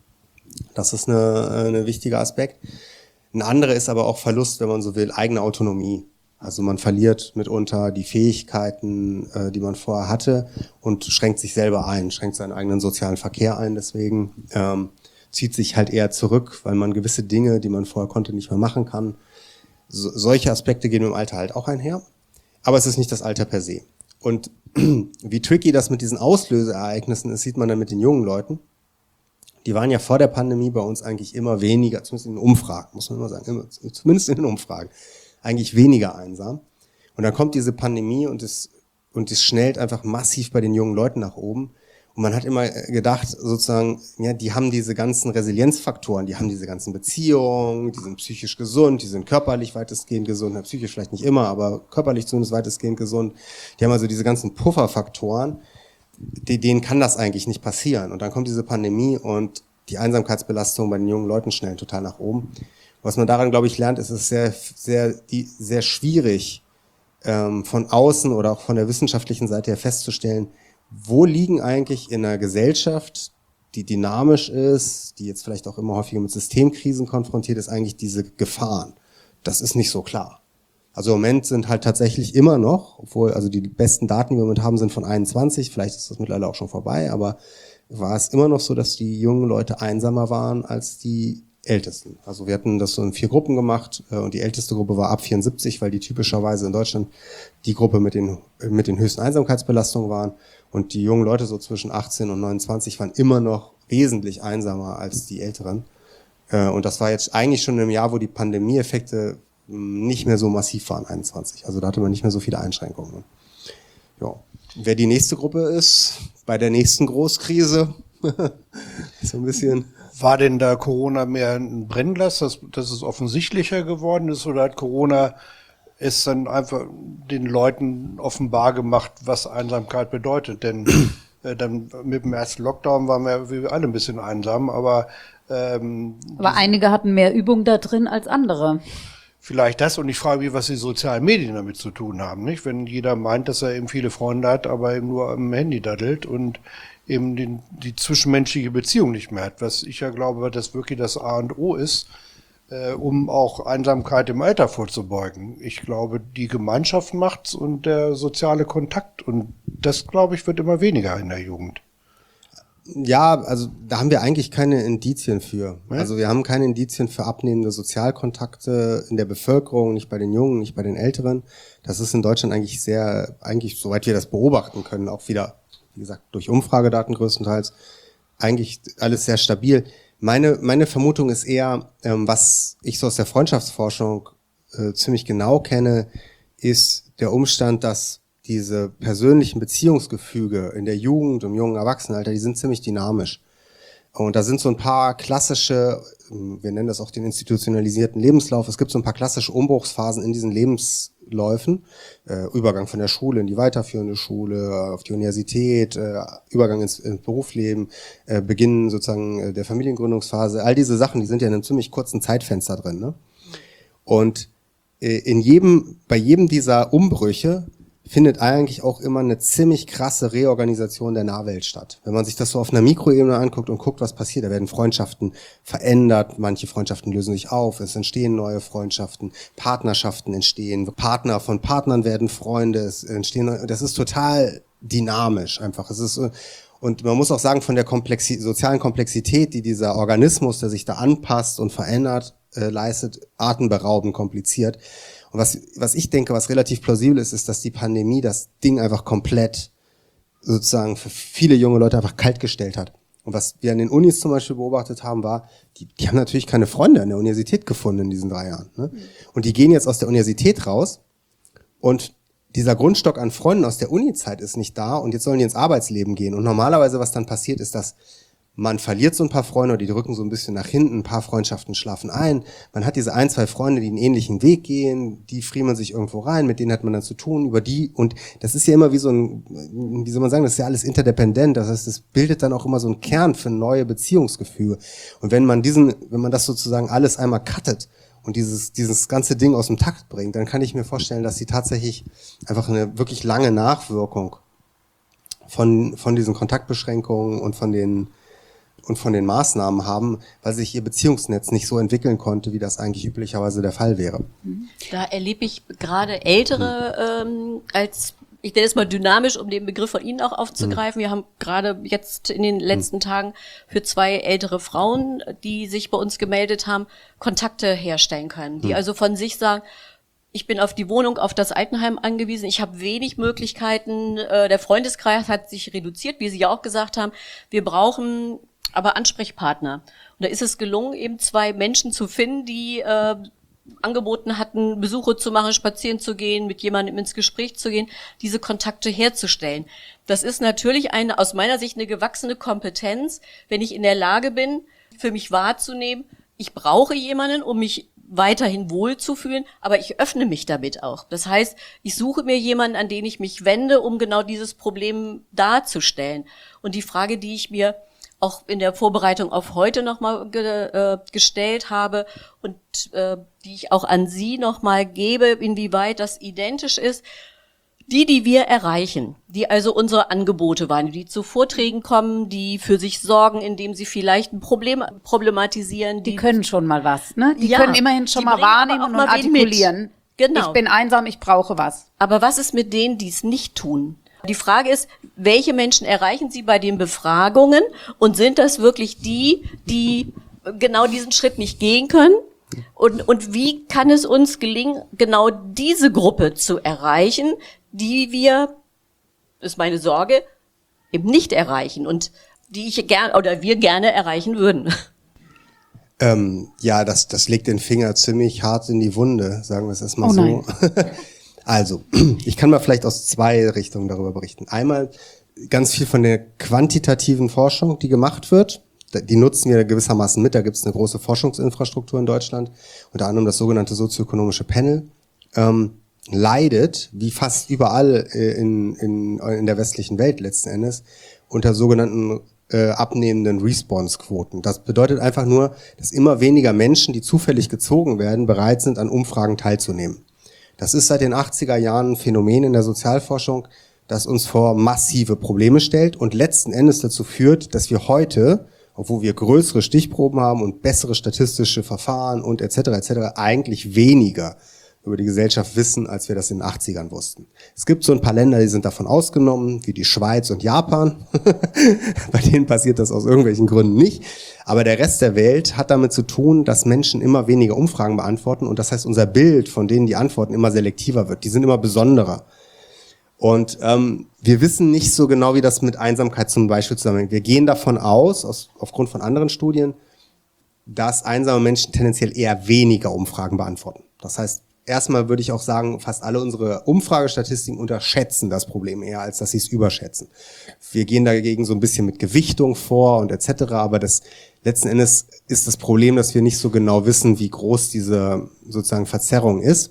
Das ist eine, eine wichtiger Aspekt. Ein anderer ist aber auch Verlust, wenn man so will, eigene Autonomie. Also man verliert mitunter die Fähigkeiten, äh, die man vorher hatte, und schränkt sich selber ein, schränkt seinen eigenen sozialen Verkehr ein. Deswegen ähm, zieht sich halt eher zurück, weil man gewisse Dinge, die man vorher konnte, nicht mehr machen kann. So, solche Aspekte gehen im Alter halt auch einher. Aber es ist nicht das Alter per se. Und wie tricky das mit diesen Auslöseereignissen ist, sieht man dann mit den jungen Leuten. Die waren ja vor der Pandemie bei uns eigentlich immer weniger, zumindest in den Umfragen, muss man immer sagen, immer, zumindest in den Umfragen, eigentlich weniger einsam. Und dann kommt diese Pandemie und es, und es schnellt einfach massiv bei den jungen Leuten nach oben. Und man hat immer gedacht, sozusagen, ja, die haben diese ganzen Resilienzfaktoren, die haben diese ganzen Beziehungen, die sind psychisch gesund, die sind körperlich weitestgehend gesund, psychisch vielleicht nicht immer, aber körperlich zumindest weitestgehend gesund. Die haben also diese ganzen Pufferfaktoren, denen kann das eigentlich nicht passieren. Und dann kommt diese Pandemie und die Einsamkeitsbelastung bei den jungen Leuten schnell total nach oben. Was man daran, glaube ich, lernt, ist es sehr, sehr, die, sehr schwierig, ähm, von außen oder auch von der wissenschaftlichen Seite her festzustellen, wo liegen eigentlich in einer Gesellschaft, die dynamisch ist, die jetzt vielleicht auch immer häufiger mit Systemkrisen konfrontiert ist, eigentlich diese Gefahren. Das ist nicht so klar. Also im Moment sind halt tatsächlich immer noch, obwohl, also die besten Daten, die wir im Moment haben, sind von einundzwanzig, vielleicht ist das mittlerweile auch schon vorbei, aber war es immer noch so, dass die jungen Leute einsamer waren als die Ältesten. Also wir hatten das so in vier Gruppen gemacht äh, und die älteste Gruppe war ab vierundsiebzig, weil die typischerweise in Deutschland die Gruppe mit den mit den höchsten Einsamkeitsbelastungen waren. Und die jungen Leute so zwischen achtzehn und neunundzwanzig waren immer noch wesentlich einsamer als die Älteren. Äh, und das war jetzt eigentlich schon im Jahr, wo die Pandemieeffekte nicht mehr so massiv waren, einundzwanzig. Also da hatte man nicht mehr so viele Einschränkungen. Ja. Wer die nächste Gruppe ist, bei der nächsten Großkrise, so ein bisschen... War denn da Corona mehr ein Brennglas, dass, dass es offensichtlicher geworden ist, oder hat Corona es dann einfach den Leuten offenbar gemacht, was Einsamkeit bedeutet? Denn äh, dann mit dem ersten Lockdown waren wir, wir alle ein bisschen einsam, aber ähm, Aber einige hatten mehr Übung da drin als andere. Vielleicht das, und ich frage mich, was die sozialen Medien damit zu tun haben, nicht? Wenn jeder meint, dass er eben viele Freunde hat, aber eben nur am Handy daddelt und eben den, die zwischenmenschliche Beziehung nicht mehr hat, was ich ja glaube, dass wirklich das A und O ist, äh, um auch Einsamkeit im Alter vorzubeugen. Ich glaube, die Gemeinschaft macht's und der soziale Kontakt, und das, glaube ich, wird immer weniger in der Jugend. Ja, also da haben wir eigentlich keine Indizien für. Ja? Also wir haben keine Indizien für abnehmende Sozialkontakte in der Bevölkerung, nicht bei den Jungen, nicht bei den Älteren. Das ist in Deutschland eigentlich sehr, eigentlich, soweit wir das beobachten können, auch wieder, wie gesagt, durch Umfragedaten größtenteils, eigentlich alles sehr stabil. Meine, meine Vermutung ist eher, ähm, was ich so aus der Freundschaftsforschung äh, ziemlich genau kenne, ist der Umstand, dass diese persönlichen Beziehungsgefüge in der Jugend, im jungen Erwachsenenalter, die sind ziemlich dynamisch. Und da sind so ein paar klassische, wir nennen das auch den institutionalisierten Lebenslauf, es gibt so ein paar klassische Umbruchsphasen in diesen Lebensläufen, äh, Übergang von der Schule in die weiterführende Schule, auf die Universität, äh, Übergang ins, ins Berufsleben, äh, Beginn sozusagen äh, der Familiengründungsphase, all diese Sachen, die sind ja in einem ziemlich kurzen Zeitfenster drin, ne? Und äh, in jedem, bei jedem dieser Umbrüche findet eigentlich auch immer eine ziemlich krasse Reorganisation der Nahwelt statt. Wenn man sich das so auf einer Mikroebene anguckt und guckt, was passiert, da werden Freundschaften verändert, manche Freundschaften lösen sich auf, es entstehen neue Freundschaften, Partnerschaften entstehen, Partner von Partnern werden Freunde, es entstehen, das ist total dynamisch einfach. Es ist, und man muss auch sagen, von der Komplexi- sozialen Komplexität, die dieser Organismus, der sich da anpasst und verändert, äh, leistet, atemberaubend kompliziert. Und was, was ich denke, was relativ plausibel ist, ist, dass die Pandemie das Ding einfach komplett sozusagen für viele junge Leute einfach kaltgestellt hat. Und was wir an den Unis zum Beispiel beobachtet haben, war, die, die haben natürlich keine Freunde an der Universität gefunden in diesen drei Jahren. Ne? Und die gehen jetzt aus der Universität raus und dieser Grundstock an Freunden aus der Uni-Zeit ist nicht da und jetzt sollen die ins Arbeitsleben gehen. Und normalerweise, was dann passiert, ist, dass man verliert so ein paar Freunde, die drücken so ein bisschen nach hinten, ein paar Freundschaften schlafen ein. Man hat diese ein, zwei Freunde, die einen ähnlichen Weg gehen, die friemeln sich irgendwo rein, mit denen hat man dann zu tun, über die, und das ist ja immer wie so ein, wie soll man sagen, das ist ja alles interdependent, das heißt, das bildet dann auch immer so einen Kern für neue Beziehungsgefüge. Und wenn man diesen, wenn man das sozusagen alles einmal cuttet und dieses, dieses ganze Ding aus dem Takt bringt, dann kann ich mir vorstellen, dass sie tatsächlich einfach eine wirklich lange Nachwirkung von, von diesen Kontaktbeschränkungen und von den, und von den Maßnahmen haben, weil sich ihr Beziehungsnetz nicht so entwickeln konnte, wie das eigentlich üblicherweise der Fall wäre. Da erlebe ich gerade Ältere ähm, als, ich nenne es mal dynamisch, um den Begriff von Ihnen auch aufzugreifen. Wir haben gerade jetzt in den letzten Tagen für zwei ältere Frauen, die sich bei uns gemeldet haben, Kontakte herstellen können, die also von sich sagen, ich bin auf die Wohnung, auf das Altenheim angewiesen. Ich habe wenig Möglichkeiten. Der Freundeskreis hat sich reduziert, wie Sie ja auch gesagt haben. Wir brauchen aber Ansprechpartner. Und da ist es gelungen, eben zwei Menschen zu finden, die äh, angeboten hatten, Besuche zu machen, spazieren zu gehen, mit jemandem ins Gespräch zu gehen, diese Kontakte herzustellen. Das ist natürlich eine, aus meiner Sicht eine gewachsene Kompetenz, wenn ich in der Lage bin, für mich wahrzunehmen, ich brauche jemanden, um mich weiterhin wohlzufühlen, aber ich öffne mich damit auch. Das heißt, ich suche mir jemanden, an den ich mich wende, um genau dieses Problem darzustellen. Und die Frage, die ich mir auch in der Vorbereitung auf heute nochmal ge, äh, gestellt habe und äh, die ich auch an Sie nochmal gebe, inwieweit das identisch ist, die, die wir erreichen, die also unsere Angebote waren, die zu Vorträgen kommen, die für sich sorgen, indem sie vielleicht ein Problem problematisieren. Die, die können schon mal was, ne? Die ja, können immerhin schon mal wahrnehmen und mal artikulieren. Genau. Ich bin einsam, ich brauche was. Aber was ist mit denen, die es nicht tun? Die Frage ist, welche Menschen erreichen Sie bei den Befragungen und sind das wirklich die, die genau diesen Schritt nicht gehen können? Und, und wie kann es uns gelingen, genau diese Gruppe zu erreichen, die wir, ist meine Sorge, eben nicht erreichen und die ich gern oder wir gerne erreichen würden? Ähm, ja, das, das legt den Finger ziemlich hart in die Wunde, sagen wir es erstmal Oh so. nein. Also, ich kann mal vielleicht aus zwei Richtungen darüber berichten. Einmal ganz viel von der quantitativen Forschung, die gemacht wird. Die nutzen wir gewissermaßen mit. Da gibt es eine große Forschungsinfrastruktur in Deutschland, unter anderem das sogenannte sozioökonomische Panel. Ähm, leidet, wie fast überall in, in, in der westlichen Welt letzten Endes, unter sogenannten äh, abnehmenden Response-Quoten. Das bedeutet einfach nur, dass immer weniger Menschen, die zufällig gezogen werden, bereit sind, an Umfragen teilzunehmen. Das ist seit den achtziger Jahren ein Phänomen in der Sozialforschung, das uns vor massive Probleme stellt und letzten Endes dazu führt, dass wir heute, obwohl wir größere Stichproben haben und bessere statistische Verfahren und et cetera et cetera, eigentlich weniger über die Gesellschaft wissen, als wir das in den achtzigern wussten. Es gibt so ein paar Länder, die sind davon ausgenommen, wie die Schweiz und Japan. Bei denen passiert das aus irgendwelchen Gründen nicht. Aber der Rest der Welt hat damit zu tun, dass Menschen immer weniger Umfragen beantworten und das heißt, unser Bild von denen, die antworten, immer selektiver wird. Die sind immer besonderer. Und ähm, wir wissen nicht so genau, wie das mit Einsamkeit zum Beispiel zusammenhängt. Wir gehen davon aus, aus, aufgrund von anderen Studien, dass einsame Menschen tendenziell eher weniger Umfragen beantworten. Das heißt, erstmal würde ich auch sagen, fast alle unsere Umfragestatistiken unterschätzen das Problem eher, als dass sie es überschätzen. Wir gehen dagegen so ein bisschen mit Gewichtung vor und et cetera, aber das letzten Endes ist das Problem, dass wir nicht so genau wissen, wie groß diese sozusagen Verzerrung ist.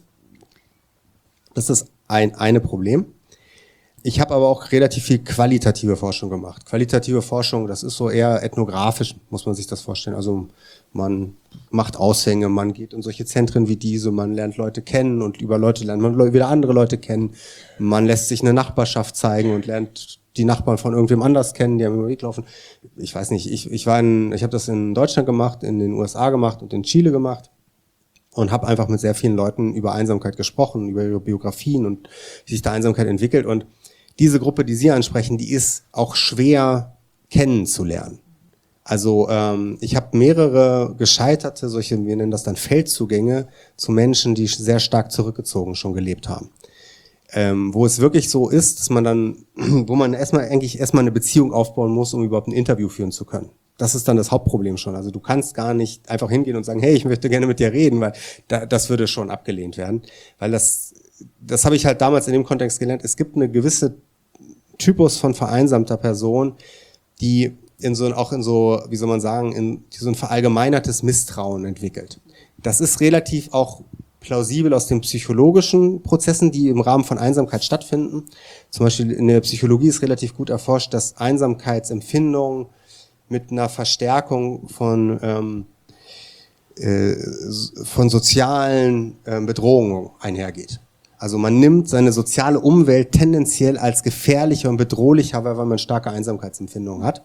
Das ist ein eine Problem. Ich habe aber auch relativ viel qualitative Forschung gemacht. Qualitative Forschung, das ist so eher ethnografisch, muss man sich das vorstellen. Also man macht Aushänge, man geht in solche Zentren wie diese, man lernt Leute kennen und über Leute lernt man wieder andere Leute kennen. Man lässt sich eine Nachbarschaft zeigen und lernt die Nachbarn von irgendwem anders kennen, die am über den Weg laufen. Ich weiß nicht, ich, ich war in, ich habe das in Deutschland gemacht, in den U S A gemacht und in Chile gemacht. Und habe einfach mit sehr vielen Leuten über Einsamkeit gesprochen, über ihre Biografien und wie sich da Einsamkeit entwickelt. Und diese Gruppe, die Sie ansprechen, die ist auch schwer kennenzulernen. Also ähm, ich habe mehrere gescheiterte, solche, wir nennen das dann Feldzugänge, zu Menschen, die sehr stark zurückgezogen schon gelebt haben. Ähm, wo es wirklich so ist, dass man dann, wo man erstmal eigentlich erstmal eine Beziehung aufbauen muss, um überhaupt ein Interview führen zu können. Das ist dann das Hauptproblem schon. Also du kannst gar nicht einfach hingehen und sagen, hey, ich möchte gerne mit dir reden, weil da, das würde schon abgelehnt werden. Weil das, das habe ich halt damals in dem Kontext gelernt. Es gibt eine gewisse Typus von vereinsamter Person, die in so, auch in so, wie soll man sagen, in die so ein verallgemeinertes Misstrauen entwickelt. Das ist relativ auch plausibel aus den psychologischen Prozessen, die im Rahmen von Einsamkeit stattfinden. Zum Beispiel in der Psychologie ist relativ gut erforscht, dass Einsamkeitsempfindung mit einer Verstärkung von ähm, äh, von sozialen äh, Bedrohungen einhergeht. Also man nimmt seine soziale Umwelt tendenziell als gefährlicher und bedrohlicher, weil man starke Einsamkeitsempfindungen hat.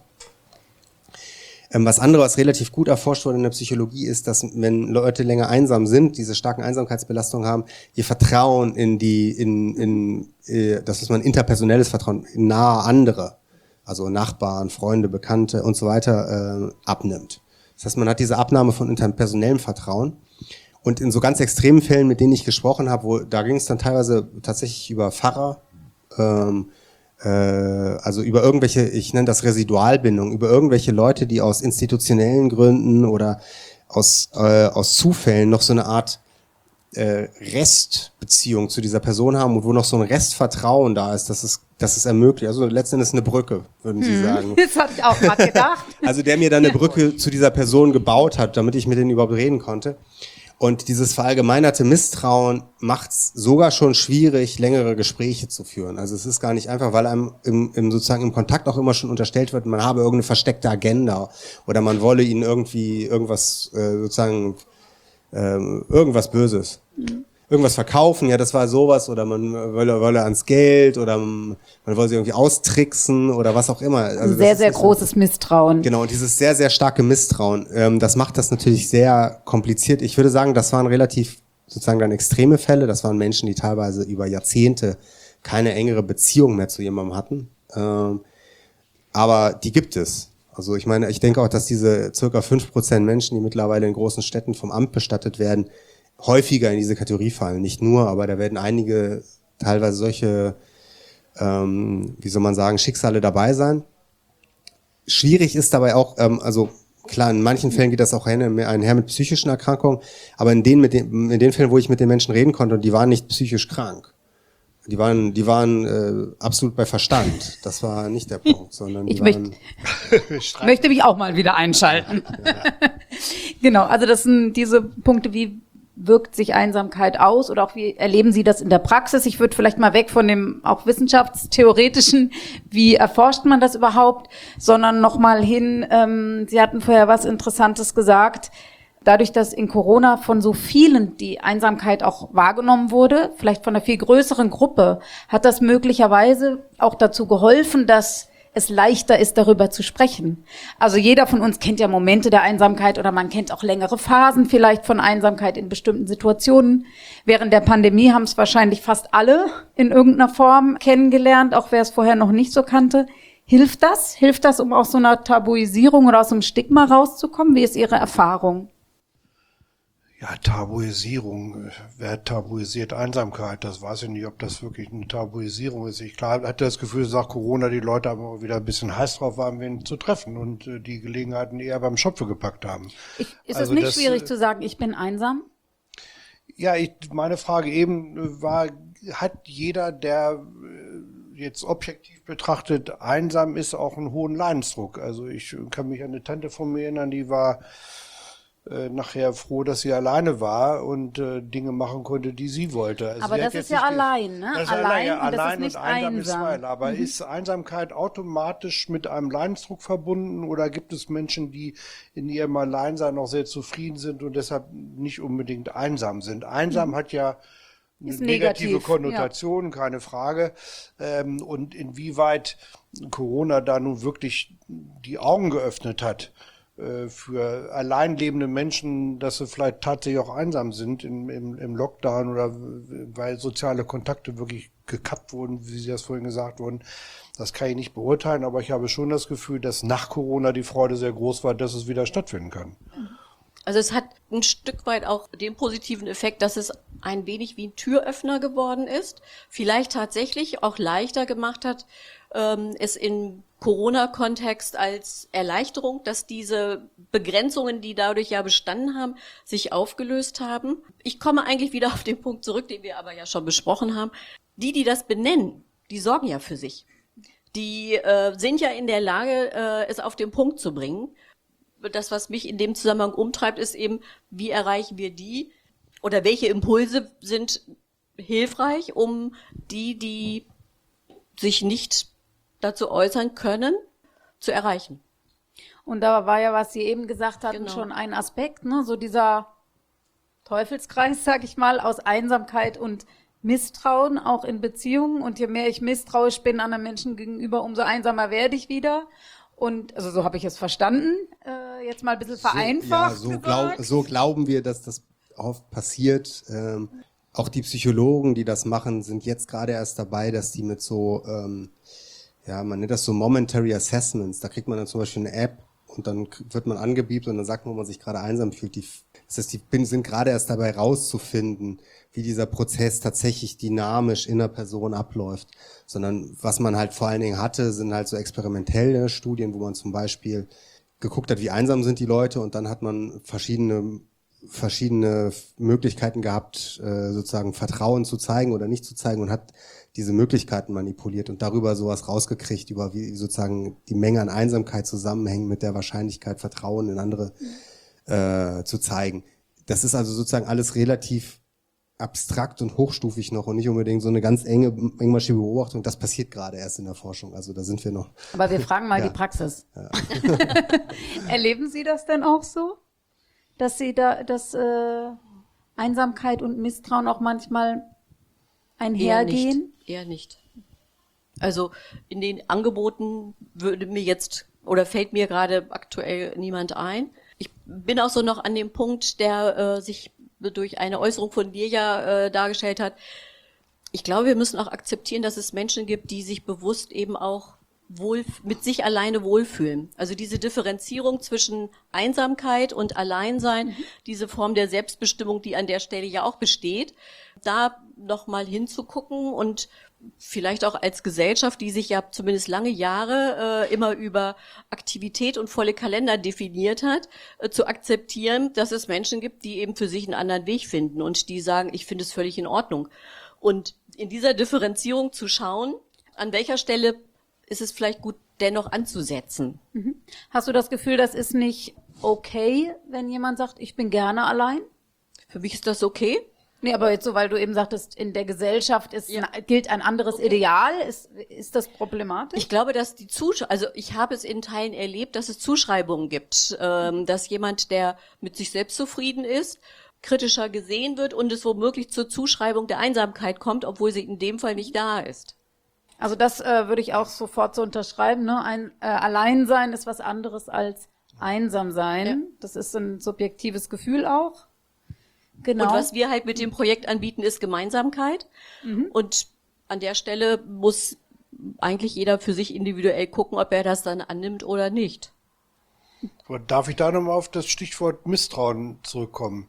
Ähm, was andere, was relativ gut erforscht wurde in der Psychologie, ist, dass wenn Leute länger einsam sind, diese starken Einsamkeitsbelastungen haben, ihr Vertrauen in die, in, in äh, das ist man interpersonelles Vertrauen in nahe andere, also Nachbarn, Freunde, Bekannte und so weiter, äh, abnimmt. Das heißt, man hat diese Abnahme von interpersonellem Vertrauen. Und in so ganz extremen Fällen, mit denen ich gesprochen habe, wo da ging es dann teilweise tatsächlich über Pfarrer, ähm, äh, also über irgendwelche, ich nenne das Residualbindung, über irgendwelche Leute, die aus institutionellen Gründen oder aus äh, aus Zufällen noch so eine Art äh, Restbeziehung zu dieser Person haben und wo noch so ein Restvertrauen da ist, dass es dass es ermöglicht. Also letztendlich eine Brücke, würden Sie hm, sagen. Das habe ich auch gerade gedacht. Also der mir dann eine Brücke zu dieser Person gebaut hat, damit ich mit denen überhaupt reden konnte. Und dieses verallgemeinerte Misstrauen macht es sogar schon schwierig, längere Gespräche zu führen. Also es ist gar nicht einfach, weil einem im, im sozusagen im Kontakt auch immer schon unterstellt wird, man habe irgendeine versteckte Agenda oder man wolle ihnen irgendwie irgendwas äh, sozusagen äh, irgendwas Böses. Mhm. Irgendwas verkaufen, ja, das war sowas, oder man wolle, wolle ans Geld, oder man, man wolle sie irgendwie austricksen, oder was auch immer. Also ein sehr, sehr großes Misstrauen. Genau, und dieses sehr, sehr starke Misstrauen, ähm, das macht das natürlich sehr kompliziert. Ich würde sagen, das waren relativ sozusagen dann extreme Fälle. Das waren Menschen, die teilweise über Jahrzehnte keine engere Beziehung mehr zu jemandem hatten. Ähm, aber die gibt es. Also ich meine, ich denke auch, dass diese circa fünf Prozent Menschen, die mittlerweile in großen Städten vom Amt bestattet werden, häufiger in diese Kategorie fallen. Nicht nur, aber da werden einige teilweise solche, ähm, wie soll man sagen, Schicksale dabei sein. Schwierig ist dabei auch, ähm, also klar, in manchen Fällen geht das auch einher mit psychischen Erkrankungen, aber in den, mit den, in den Fällen, wo ich mit den Menschen reden konnte, und die waren nicht psychisch krank. Die waren, die waren äh, absolut bei Verstand. Das war nicht der Punkt, sondern die ich waren... möchte, möchte mich auch mal wieder einschalten. Ja. Genau, also das sind diese Punkte, wie wirkt sich Einsamkeit aus oder auch wie erleben Sie das in der Praxis? Ich würde vielleicht mal weg von dem auch wissenschaftstheoretischen, wie erforscht man das überhaupt, sondern nochmal hin, ähm, Sie hatten vorher was Interessantes gesagt, dadurch, dass in Corona von so vielen die Einsamkeit auch wahrgenommen wurde, vielleicht von einer viel größeren Gruppe, hat das möglicherweise auch dazu geholfen, dass es leichter ist, darüber zu sprechen. Also jeder von uns kennt ja Momente der Einsamkeit oder man kennt auch längere Phasen vielleicht von Einsamkeit in bestimmten Situationen. Während der Pandemie haben es wahrscheinlich fast alle in irgendeiner Form kennengelernt, auch wer es vorher noch nicht so kannte. Hilft das? Hilft das, um aus so einer Tabuisierung oder aus so einem Stigma rauszukommen? Wie ist Ihre Erfahrung? Ja, Tabuisierung. Wer tabuisiert Einsamkeit? Das weiß ich nicht, ob das wirklich eine Tabuisierung ist. Ich klar hatte das Gefühl, nach Corona die Leute aber wieder ein bisschen heiß drauf waren, wen zu treffen und äh, die Gelegenheiten eher beim Schopfe gepackt haben. Ich, ist also es nicht das, schwierig zu sagen, ich bin einsam? Ja, ich, meine Frage eben war, hat jeder, der jetzt objektiv betrachtet einsam ist, auch einen hohen Leidensdruck? Also ich kann mich an eine Tante von mir erinnern, die war Äh, nachher froh, dass sie alleine war und äh, Dinge machen konnte, die sie wollte. Also aber sie das ist ja allein, ne? Das allein, allein, ja, und allein das ist nicht und einsam einsam. ist zwei. Aber mhm. ist Einsamkeit automatisch mit einem Leidensdruck verbunden oder gibt es Menschen, die in ihrem Alleinsein noch sehr zufrieden sind und deshalb nicht unbedingt einsam sind? Einsam mhm. hat ja eine ist negative negativ, Konnotation, ja. keine Frage. Ähm, und inwieweit Corona da nun wirklich die Augen geöffnet hat für allein lebende Menschen, dass sie vielleicht tatsächlich auch einsam sind im, im, im Lockdown oder weil soziale Kontakte wirklich gekappt wurden, wie Sie das vorhin gesagt wurden. Das kann ich nicht beurteilen, aber ich habe schon das Gefühl, dass nach Corona die Freude sehr groß war, dass es wieder stattfinden kann. Also es hat ein Stück weit auch den positiven Effekt, dass es ein wenig wie ein Türöffner geworden ist, vielleicht tatsächlich auch leichter gemacht hat, ähm, es in Corona-Kontext als Erleichterung, dass diese Begrenzungen, die dadurch ja bestanden haben, sich aufgelöst haben. Ich komme eigentlich wieder auf den Punkt zurück, den wir aber ja schon besprochen haben. Die, die das benennen, die sorgen ja für sich. Die äh, sind ja in der Lage, äh, es auf den Punkt zu bringen. Das, was mich in dem Zusammenhang umtreibt, ist eben, wie erreichen wir die oder welche Impulse sind hilfreich, um die, die sich nicht dazu äußern können, zu erreichen. Und da war ja, was Sie eben gesagt hatten, Genau. schon ein Aspekt, ne, so dieser Teufelskreis, sag ich mal, aus Einsamkeit und Misstrauen, auch in Beziehungen. Und je mehr ich misstrauisch bin anderen Menschen gegenüber, umso einsamer werde ich wieder. Und also so habe ich es verstanden, äh, jetzt mal ein bisschen vereinfacht. So, ja, so, glaub, so glauben wir, dass das oft passiert. Ähm, auch die Psychologen, die das machen, sind jetzt gerade erst dabei, dass die mit so, ähm, ja, man nennt das so Momentary Assessments. Da kriegt man dann zum Beispiel eine App und dann wird man angebiebt und dann sagt man, wo man sich gerade einsam fühlt. Die, das heißt, die sind gerade erst dabei rauszufinden, wie dieser Prozess tatsächlich dynamisch in der Person abläuft. Sondern was man halt vor allen Dingen hatte, sind halt so experimentelle Studien, wo man zum Beispiel geguckt hat, wie einsam sind die Leute und dann hat man verschiedene verschiedene Möglichkeiten gehabt, äh, sozusagen Vertrauen zu zeigen oder nicht zu zeigen und hat diese Möglichkeiten manipuliert und darüber sowas rausgekriegt, über wie sozusagen die Menge an Einsamkeit zusammenhängt mit der Wahrscheinlichkeit, Vertrauen in andere äh, zu zeigen. Das ist also sozusagen alles relativ abstrakt und hochstufig noch und nicht unbedingt so eine ganz enge, engmaschige Beobachtung. Das passiert gerade erst in der Forschung, also da sind wir noch. Aber wir fragen mal ja. die Praxis. Ja. Erleben Sie das denn auch so? Dass Sie da, dass äh, Einsamkeit und Misstrauen auch manchmal einhergehen? Eher nicht. Eher nicht. Also in den Angeboten würde mir jetzt oder fällt mir gerade aktuell niemand ein. Ich bin auch so noch an dem Punkt, der äh, sich durch eine Äußerung von dir ja äh, dargestellt hat. Ich glaube, wir müssen auch akzeptieren, dass es Menschen gibt, die sich bewusst eben auch wohl, mit sich alleine wohlfühlen. Also diese Differenzierung zwischen Einsamkeit und Alleinsein, mhm. diese Form der Selbstbestimmung, die an der Stelle ja auch besteht, da nochmal hinzugucken und vielleicht auch als Gesellschaft, die sich ja zumindest lange Jahre äh, immer über Aktivität und volle Kalender definiert hat, äh, zu akzeptieren, dass es Menschen gibt, die eben für sich einen anderen Weg finden und die sagen, ich finde es völlig in Ordnung. Und in dieser Differenzierung zu schauen, an welcher Stelle ist es vielleicht gut, dennoch anzusetzen. Mhm. Hast du das Gefühl, das ist nicht okay, wenn jemand sagt, ich bin gerne allein? Für mich ist das okay. Nee, aber jetzt so, weil du eben sagtest, in der Gesellschaft ist, ja. ein, gilt ein anderes okay. Ideal. Ist, ist das problematisch? Ich glaube, dass die Zusch- also ich habe es in Teilen erlebt, dass es Zuschreibungen gibt, ähm, dass jemand, der mit sich selbst zufrieden ist, kritischer gesehen wird und es womöglich zur Zuschreibung der Einsamkeit kommt, obwohl sie in dem Fall nicht da ist. Also das äh, würde ich auch sofort so unterschreiben. Ne? Ein äh, Alleinsein ist was anderes als einsam sein. Ja. Das ist ein subjektives Gefühl auch. Genau. Und was wir halt mit dem Projekt anbieten, ist Gemeinsamkeit. Mhm. Und an der Stelle muss eigentlich jeder für sich individuell gucken, ob er das dann annimmt oder nicht. Darf ich da nochmal auf das Stichwort Misstrauen zurückkommen?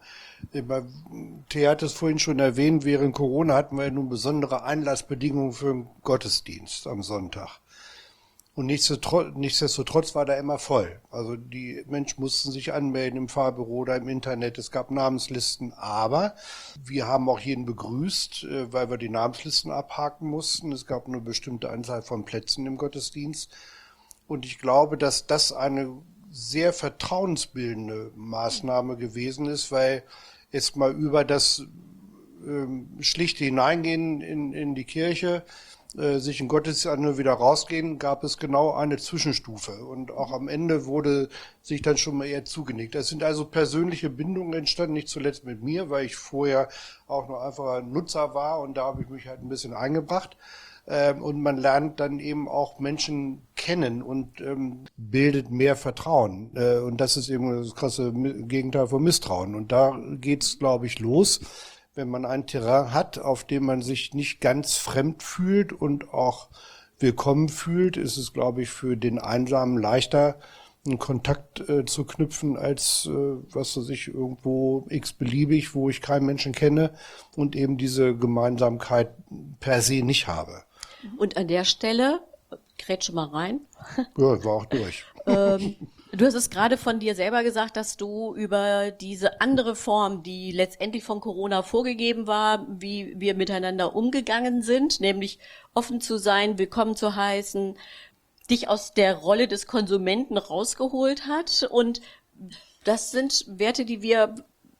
Thea hat es vorhin schon erwähnt, während Corona hatten wir ja nun besondere Einlassbedingungen für den Gottesdienst am Sonntag. Und nichtsdestotrotz, nichtsdestotrotz war da immer voll. Also die Menschen mussten sich anmelden im Fahrbüro oder im Internet. Es gab Namenslisten, aber wir haben auch jeden begrüßt, weil wir die Namenslisten abhaken mussten. Es gab eine bestimmte Anzahl von Plätzen im Gottesdienst. Und ich glaube, dass das eine sehr vertrauensbildende Maßnahme gewesen ist, weil jetzt mal über das ähm, schlichte Hineingehen in, in die Kirche, äh, sich in Gottesdienst nur wieder rausgehen, gab es genau eine Zwischenstufe. Und auch am Ende wurde sich dann schon mal eher zugenickt. Es sind also persönliche Bindungen entstanden, nicht zuletzt mit mir, weil ich vorher auch nur einfacher Nutzer war und da habe ich mich halt ein bisschen eingebracht. Und man lernt dann eben auch Menschen kennen und ähm, bildet mehr Vertrauen. Äh, und das ist eben das krasse Gegenteil von Misstrauen. Und da geht's, glaube ich, los, wenn man ein Terrain hat, auf dem man sich nicht ganz fremd fühlt und auch willkommen fühlt, ist es, glaube ich, für den Einsamen leichter, einen Kontakt äh, zu knüpfen, als, äh, was weiß ich, irgendwo x-beliebig, wo ich keinen Menschen kenne und eben diese Gemeinsamkeit per se nicht habe. Und an der Stelle, grätsche mal rein. Ja, war auch durch. ähm, du hast es gerade von dir selber gesagt, dass du über diese andere Form, die letztendlich von Corona vorgegeben war, wie wir miteinander umgegangen sind, nämlich offen zu sein, willkommen zu heißen, dich aus der Rolle des Konsumenten rausgeholt hat. Und das sind Werte, die wir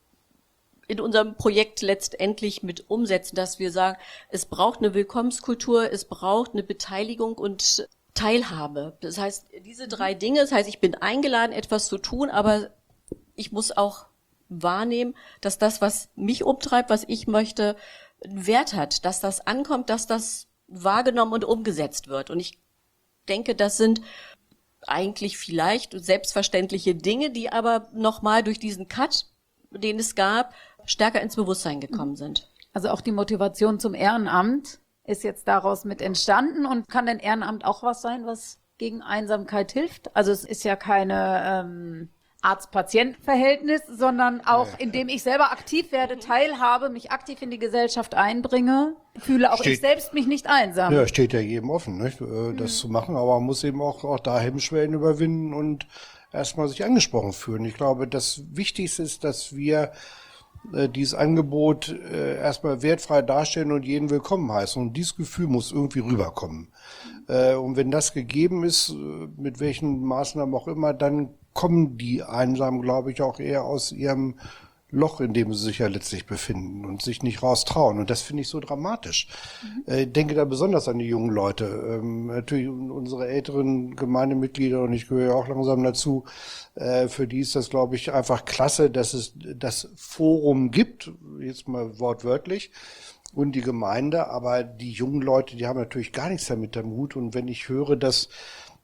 in unserem Projekt letztendlich mit umsetzen, dass wir sagen, es braucht eine Willkommenskultur, es braucht eine Beteiligung und Teilhabe. Das heißt, diese drei Dinge, das heißt, ich bin eingeladen, etwas zu tun, aber ich muss auch wahrnehmen, dass das, was mich umtreibt, was ich möchte, einen Wert hat, dass das ankommt, dass das wahrgenommen und umgesetzt wird. Und ich denke, das sind eigentlich vielleicht selbstverständliche Dinge, die aber nochmal durch diesen Cut, den es gab, stärker ins Bewusstsein gekommen sind. Also auch die Motivation zum Ehrenamt ist jetzt daraus mit entstanden. Und kann denn Ehrenamt auch was sein, was gegen Einsamkeit hilft? Also es ist ja keine ähm, Arzt-Patient-Verhältnis, sondern auch, indem ich selber aktiv werde, teilhabe, mich aktiv in die Gesellschaft einbringe, fühle auch steht, ich selbst mich nicht einsam. Ja, steht ja jedem offen, nicht, das mhm. zu machen. Aber man muss eben auch, auch da Hemmschwellen überwinden und erstmal sich angesprochen fühlen. Ich glaube, das Wichtigste ist, dass wir äh, dieses Angebot äh, erstmal wertfrei darstellen und jeden willkommen heißen. Und dieses Gefühl muss irgendwie rüberkommen. Äh, und wenn das gegeben ist, mit welchen Maßnahmen auch immer, dann kommen die Einsamen, glaube ich, auch eher aus ihrem Loch, in dem sie sich ja letztlich befinden und sich nicht raustrauen. Und das finde ich so dramatisch. Mhm. Ich äh, denke da besonders an die jungen Leute. Ähm, natürlich unsere älteren Gemeindemitglieder, und ich gehöre ja auch langsam dazu, äh, für die ist das, glaube ich, einfach klasse, dass es das Forum gibt, jetzt mal wortwörtlich, und die Gemeinde. Aber die jungen Leute, die haben natürlich gar nichts damit am Hut. Und wenn ich höre, dass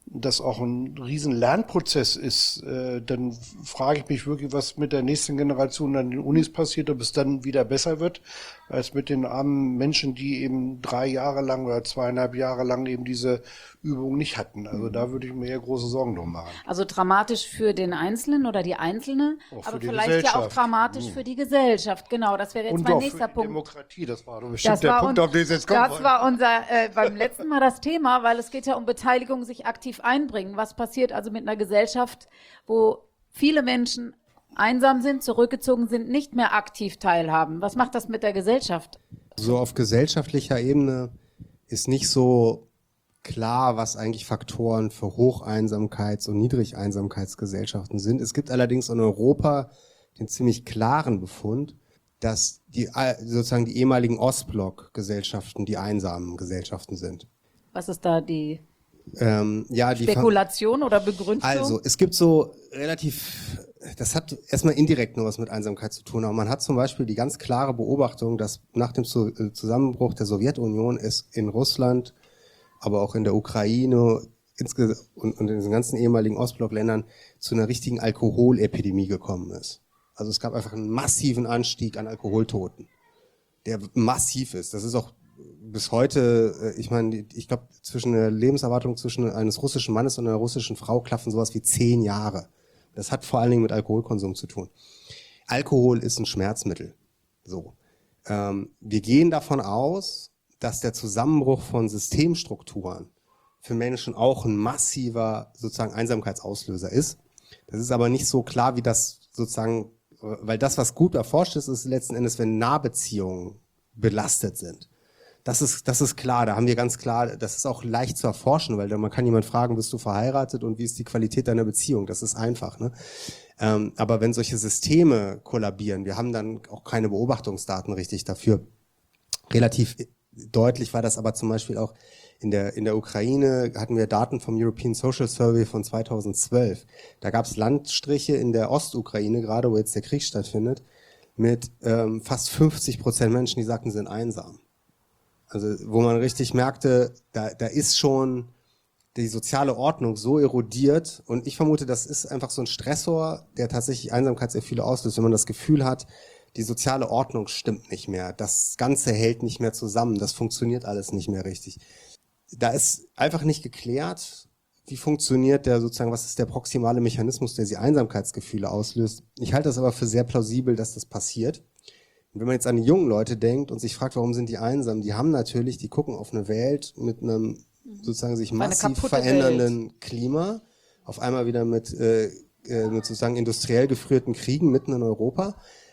das auch ein riesen Lernprozess ist, äh, dann frage ich mich wirklich, was mit der nächsten Generation an den Unis passiert, ob es dann wieder besser wird, als mit den armen Menschen, die eben drei Jahre lang oder zweieinhalb Jahre lang eben diese Übung nicht hatten. Also da würde ich mir eher große Sorgen drum machen. Also dramatisch für den Einzelnen oder die Einzelne, Auch aber für die vielleicht ja auch Gesellschaft. dramatisch Mhm. für die Gesellschaft. Genau, das wäre jetzt Und mein auch nächster für die Punkt. Demokratie, das war doch bestimmt Das der war Punkt, un- auf den es jetzt kommen Das wollen. war unser, äh, beim letzten Mal das Thema, weil es geht ja um Beteiligung, sich aktiv einbringen. Was passiert also mit einer Gesellschaft, wo viele Menschen einsam sind, zurückgezogen sind, nicht mehr aktiv teilhaben? Was macht das mit der Gesellschaft? So auf gesellschaftlicher Ebene ist nicht so klar, was eigentlich Faktoren für Hocheinsamkeits- und Niedrigeinsamkeitsgesellschaften sind. Es gibt allerdings in Europa den ziemlich klaren Befund, dass die sozusagen die ehemaligen Ostblock-Gesellschaften die einsamen Gesellschaften sind. Was ist da die Ähm, ja, die Spekulation oder Begründung? Also, es gibt so relativ, das hat erstmal indirekt nur was mit Einsamkeit zu tun, aber man hat zum Beispiel die ganz klare Beobachtung, dass nach dem Zusammenbruch der Sowjetunion es in Russland, aber auch in der Ukraine insges- und, und in den ganzen ehemaligen Ostblockländern zu einer richtigen Alkoholepidemie gekommen ist. Also es gab einfach einen massiven Anstieg an Alkoholtoten, der massiv ist. Das ist auch bis heute, ich meine, ich glaube, zwischen der Lebenserwartung zwischen eines russischen Mannes und einer russischen Frau klaffen sowas wie zehn Jahre. Das hat vor allen Dingen mit Alkoholkonsum zu tun. Alkohol ist ein Schmerzmittel. So. Ähm, wir gehen davon aus, dass der Zusammenbruch von Systemstrukturen für Menschen auch ein massiver sozusagen Einsamkeitsauslöser ist. Das ist aber nicht so klar, wie das sozusagen, weil das, was gut erforscht ist, ist letzten Endes, wenn Nahbeziehungen belastet sind. Das ist, das ist klar, da haben wir ganz klar, das ist auch leicht zu erforschen, weil man kann jemand fragen, bist du verheiratet und wie ist die Qualität deiner Beziehung? Das ist einfach, ne? Ähm, aber wenn solche Systeme kollabieren, wir haben dann auch keine Beobachtungsdaten richtig dafür. Relativ deutlich war das aber zum Beispiel auch in der, in der Ukraine hatten wir Daten vom European Social Survey von zweitausendzwölf. Da gab es Landstriche in der Ostukraine, gerade wo jetzt der Krieg stattfindet, mit ähm, fast fünfzig Prozent Menschen, die sagten, sie sind einsam. Also wo man richtig merkte, da, da ist schon die soziale Ordnung so erodiert und ich vermute, das ist einfach so ein Stressor, der tatsächlich Einsamkeitsgefühle auslöst, wenn man das Gefühl hat, die soziale Ordnung stimmt nicht mehr, das Ganze hält nicht mehr zusammen, das funktioniert alles nicht mehr richtig. Da ist einfach nicht geklärt, wie funktioniert der sozusagen, was ist der proximale Mechanismus, der die Einsamkeitsgefühle auslöst. Ich halte das aber für sehr plausibel, dass das passiert. Und wenn man jetzt an die jungen Leute denkt und sich fragt, warum sind die einsam, die haben natürlich, die gucken auf eine Welt mit einem sozusagen sich massiv verändernden Welt. Klima, auf einmal wieder mit, äh, mit sozusagen industriell geführten Kriegen mitten in Europa.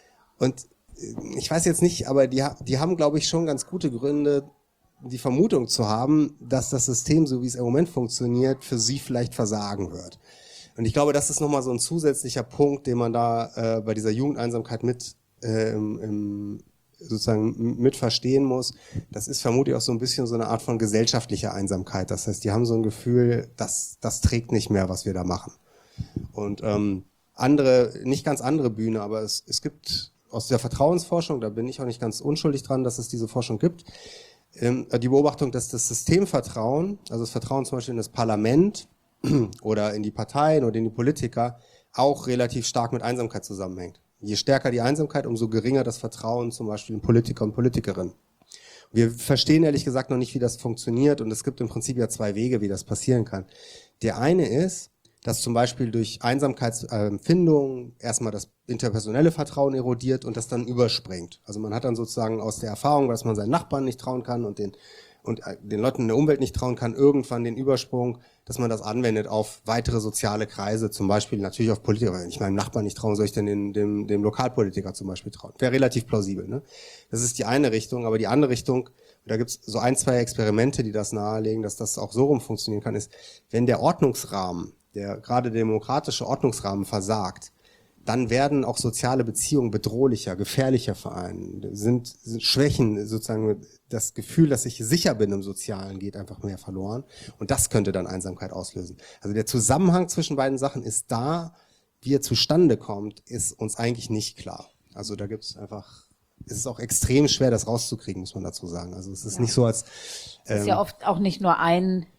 Und ich weiß jetzt nicht, aber die, die haben, glaube ich, schon ganz gute Gründe, die Vermutung zu haben, dass das System, so wie es im Moment funktioniert, für sie vielleicht versagen wird. Und ich glaube, das ist nochmal so ein zusätzlicher Punkt, den man da äh, bei dieser Jugendeinsamkeit mit äh, im, im, sozusagen mit verstehen muss. Das ist vermutlich auch so ein bisschen so eine Art von gesellschaftlicher Einsamkeit. Das heißt, die haben so ein Gefühl, das, das trägt nicht mehr, was wir da machen. Und ähm, andere, nicht ganz andere Bühne, aber es, es gibt aus der Vertrauensforschung, da bin ich auch nicht ganz unschuldig dran, dass es diese Forschung gibt, ähm, die Beobachtung, dass das Systemvertrauen, also das Vertrauen zum Beispiel in das Parlament oder in die Parteien oder in die Politiker, auch relativ stark mit Einsamkeit zusammenhängt. Je stärker die Einsamkeit, umso geringer das Vertrauen zum Beispiel in Politiker und Politikerinnen. Wir verstehen ehrlich gesagt noch nicht, wie das funktioniert und es gibt im Prinzip ja zwei Wege, wie das passieren kann. Der eine ist, dass zum Beispiel durch Einsamkeitsempfindung erstmal das interpersonelle Vertrauen erodiert und das dann überspringt. Also man hat dann sozusagen aus der Erfahrung, dass man seinen Nachbarn nicht trauen kann und den und den Leuten in der Umwelt nicht trauen kann, irgendwann den Übersprung, dass man das anwendet auf weitere soziale Kreise, zum Beispiel natürlich auf Politiker. Wenn ich meinem Nachbarn nicht trauen, soll ich denn den, dem, dem Lokalpolitiker zum Beispiel trauen? Wäre relativ plausibel, ne? Das ist die eine Richtung, aber die andere Richtung, da gibt's so ein, zwei Experimente, die das nahelegen, dass das auch so rum funktionieren kann, ist, wenn der Ordnungsrahmen, der gerade der demokratische Ordnungsrahmen versagt, dann werden auch soziale Beziehungen bedrohlicher, gefährlicher für einen. Sind, sind Schwächen, sozusagen das Gefühl, dass ich sicher bin im Sozialen, geht einfach mehr verloren. Und das könnte dann Einsamkeit auslösen. Also der Zusammenhang zwischen beiden Sachen ist da, wie er zustande kommt, ist uns eigentlich nicht klar. Also da gibt es einfach, es ist auch extrem schwer, das rauszukriegen, muss man dazu sagen. Also es ist ja nicht so, als... Ähm, es ist ja oft auch nicht nur ein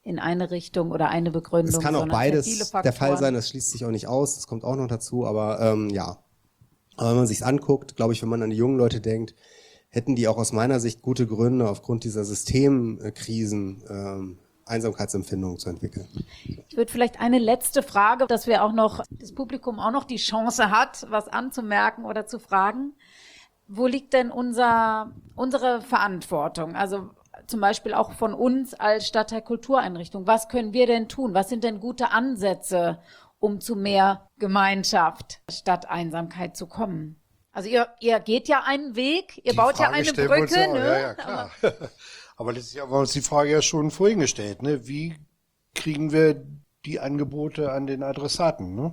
in eine Richtung oder eine Begründung. Es kann auch sondern beides viele der Faktoren. Fall sein, das schließt sich auch nicht aus, das kommt auch noch dazu, aber ähm, ja. Aber wenn man sich's anguckt, glaube ich, wenn man an die jungen Leute denkt, hätten die auch aus meiner Sicht gute Gründe, aufgrund dieser Systemkrisen ähm, Einsamkeitsempfindungen zu entwickeln. Ich würde vielleicht eine letzte Frage, dass wir auch noch, das Publikum auch noch die Chance hat, was anzumerken oder zu fragen. Wo liegt denn unser, unsere Verantwortung? Also zum Beispiel auch von uns als Stadtteilkultureinrichtung. Was können wir denn tun? Was sind denn gute Ansätze, um zu mehr Gemeinschaft statt Einsamkeit zu kommen? Also ihr, ihr geht ja einen Weg, ihr Die baut Frage ja eine stellen wir uns Brücke, auch. ne? Ja, ja, klar. Aber letztlich haben wir uns die Frage ja schon vorhin gestellt, ne? Wie kriegen wir die Angebote an den Adressaten, ne?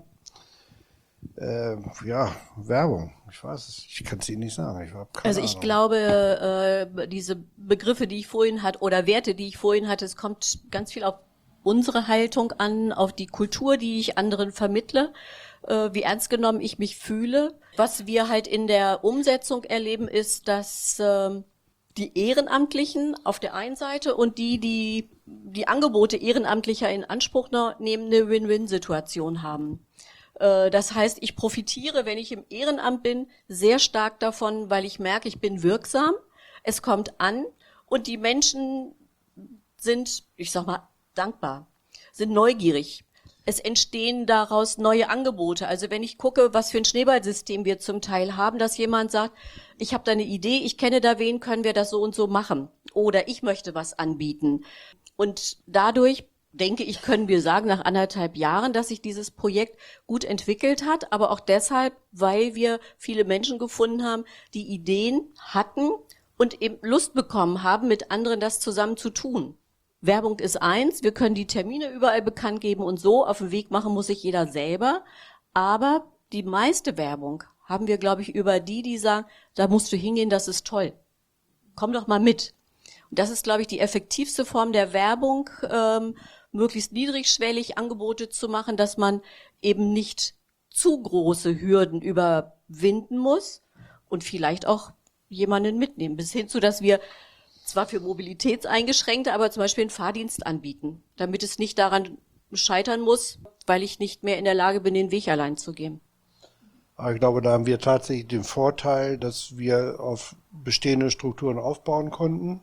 Äh, ja, Werbung. Ich weiß es, ich kann es Ihnen nicht sagen. Ich hab keine Also ich Ahnung. glaube, äh, diese Begriffe, die ich vorhin hatte, oder Werte, die ich vorhin hatte, es kommt ganz viel auf unsere Haltung an, auf die Kultur, die ich anderen vermittle, äh, wie ernst genommen ich mich fühle. Was wir halt in der Umsetzung erleben, ist, dass äh, die Ehrenamtlichen auf der einen Seite und die, die die Angebote Ehrenamtlicher in Anspruch nehmen, eine Win-Win-Situation haben. Das heißt, ich profitiere, wenn ich im Ehrenamt bin, sehr stark davon, weil ich merke, ich bin wirksam, es kommt an und die Menschen sind, ich sag mal, dankbar, sind neugierig. Es entstehen daraus neue Angebote. Also wenn ich gucke, was für ein Schneeballsystem wir zum Teil haben, dass jemand sagt, ich habe da eine Idee, ich kenne da wen, können wir das so und so machen. Oder ich möchte was anbieten. Und dadurch denke ich, können wir sagen, nach anderthalb Jahren, dass sich dieses Projekt gut entwickelt hat, aber auch deshalb, weil wir viele Menschen gefunden haben, die Ideen hatten und eben Lust bekommen haben, mit anderen das zusammen zu tun. Werbung ist eins, wir können die Termine überall bekannt geben und so, auf den Weg machen muss sich jeder selber, aber die meiste Werbung haben wir, glaube ich, über die, die sagen, da musst du hingehen, das ist toll. Komm doch mal mit. Und das ist, glaube ich, die effektivste Form der Werbung, ähm, möglichst niedrigschwellig Angebote zu machen, dass man eben nicht zu große Hürden überwinden muss und vielleicht auch jemanden mitnehmen. Bis hin zu, dass wir zwar für Mobilitätseingeschränkte, aber zum Beispiel einen Fahrdienst anbieten, damit es nicht daran scheitern muss, weil ich nicht mehr in der Lage bin, den Weg allein zu gehen. Aber ich glaube, da haben wir tatsächlich den Vorteil, dass wir auf bestehende Strukturen aufbauen konnten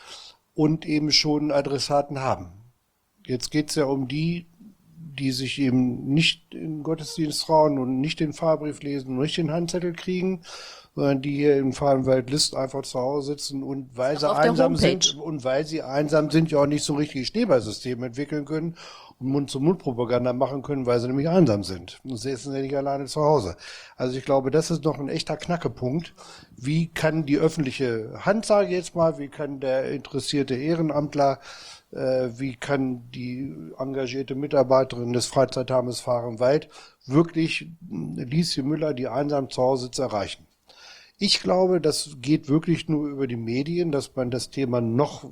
und eben schon Adressaten haben. Jetzt geht's ja um die, die sich eben nicht in Gottesdienst trauen und nicht den Fahrbrief lesen und nicht den Handzettel kriegen, sondern die hier im Fahrenwald List einfach zu Hause sitzen und weil sie einsam sind und weil sie einsam sind, ja auch nicht so ein richtiges Schneeballsystem entwickeln können und Mund-zu-Mund-Propaganda machen können, weil sie nämlich einsam sind. Und sie sitzen ja nicht alleine zu Hause. Also ich glaube, das ist noch ein echter Knackepunkt. Wie kann die öffentliche Hand, sage ich jetzt mal, wie kann der interessierte Ehrenamtler, äh, wie kann die engagierte Mitarbeiterin des Freizeitheimes Fahrenwald wirklich Lieschen Müller, die einsam zu Hause sitzt, erreichen? Ich glaube, das geht wirklich nur über die Medien, dass man das Thema noch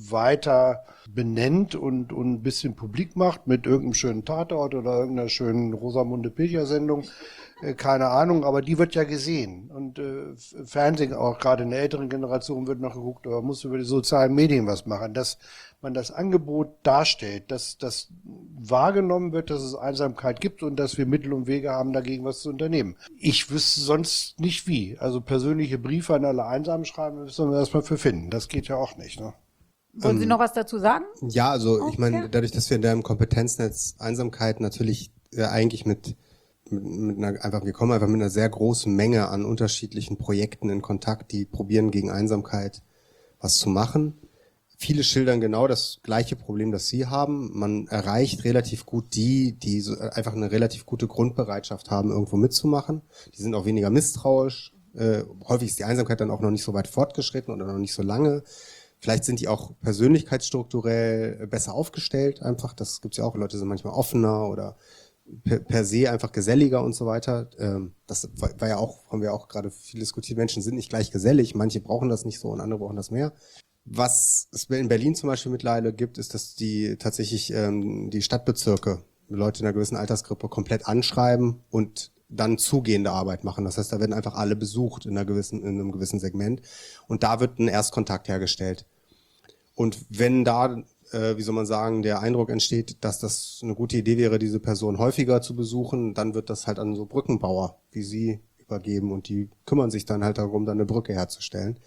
weiter benennt und, und ein bisschen publik macht mit irgendeinem schönen Tatort oder irgendeiner schönen Rosamunde Pilcher-Sendung. Äh, keine Ahnung, aber die wird ja gesehen. Und äh, Fernsehen, auch gerade in der älteren Generation, wird noch geguckt, aber muss über die sozialen Medien was machen, dass man das Angebot darstellt, dass das wahrgenommen wird, dass es Einsamkeit gibt und dass wir Mittel und Wege haben, dagegen was zu unternehmen. Ich wüsste sonst nicht wie. Also persönliche Briefe an alle Einsamen schreiben, müssen wir erstmal für finden. Das geht ja auch nicht, ne? Wollen Sie noch was dazu sagen? Ja, also Oh, ich meine, ja. dadurch, dass wir in deinem Kompetenznetz Einsamkeit natürlich äh, eigentlich mit, mit, mit einer, einfach, wir kommen einfach mit einer sehr großen Menge an unterschiedlichen Projekten in Kontakt, die probieren gegen Einsamkeit was zu machen. Viele schildern genau das gleiche Problem, das Sie haben. Man erreicht relativ gut die, die so einfach eine relativ gute Grundbereitschaft haben, irgendwo mitzumachen. Die sind auch weniger misstrauisch. Äh, häufig ist die Einsamkeit dann auch noch nicht so weit fortgeschritten oder noch nicht so lange. Vielleicht sind die auch persönlichkeitsstrukturell besser aufgestellt einfach. Das gibt's ja auch. Leute sind manchmal offener oder per, per se einfach geselliger und so weiter. Ähm, das war, war ja auch, haben wir auch gerade viel diskutiert. Menschen sind nicht gleich gesellig. Manche brauchen das nicht so und andere brauchen das mehr. Was es in Berlin zum Beispiel mittlerweile gibt, ist, dass die tatsächlich ähm, die Stadtbezirke Leute in einer gewissen Altersgruppe komplett anschreiben und dann zugehende Arbeit machen. Das heißt, da werden einfach alle besucht in einer gewissen, in einem gewissen Segment und da wird ein Erstkontakt hergestellt. Und wenn da äh, wie soll man sagen, der Eindruck entsteht, dass das eine gute Idee wäre, diese Person häufiger zu besuchen, dann wird das halt an so Brückenbauer wie Sie übergeben und die kümmern sich dann halt darum, dann eine Brücke herzustellen.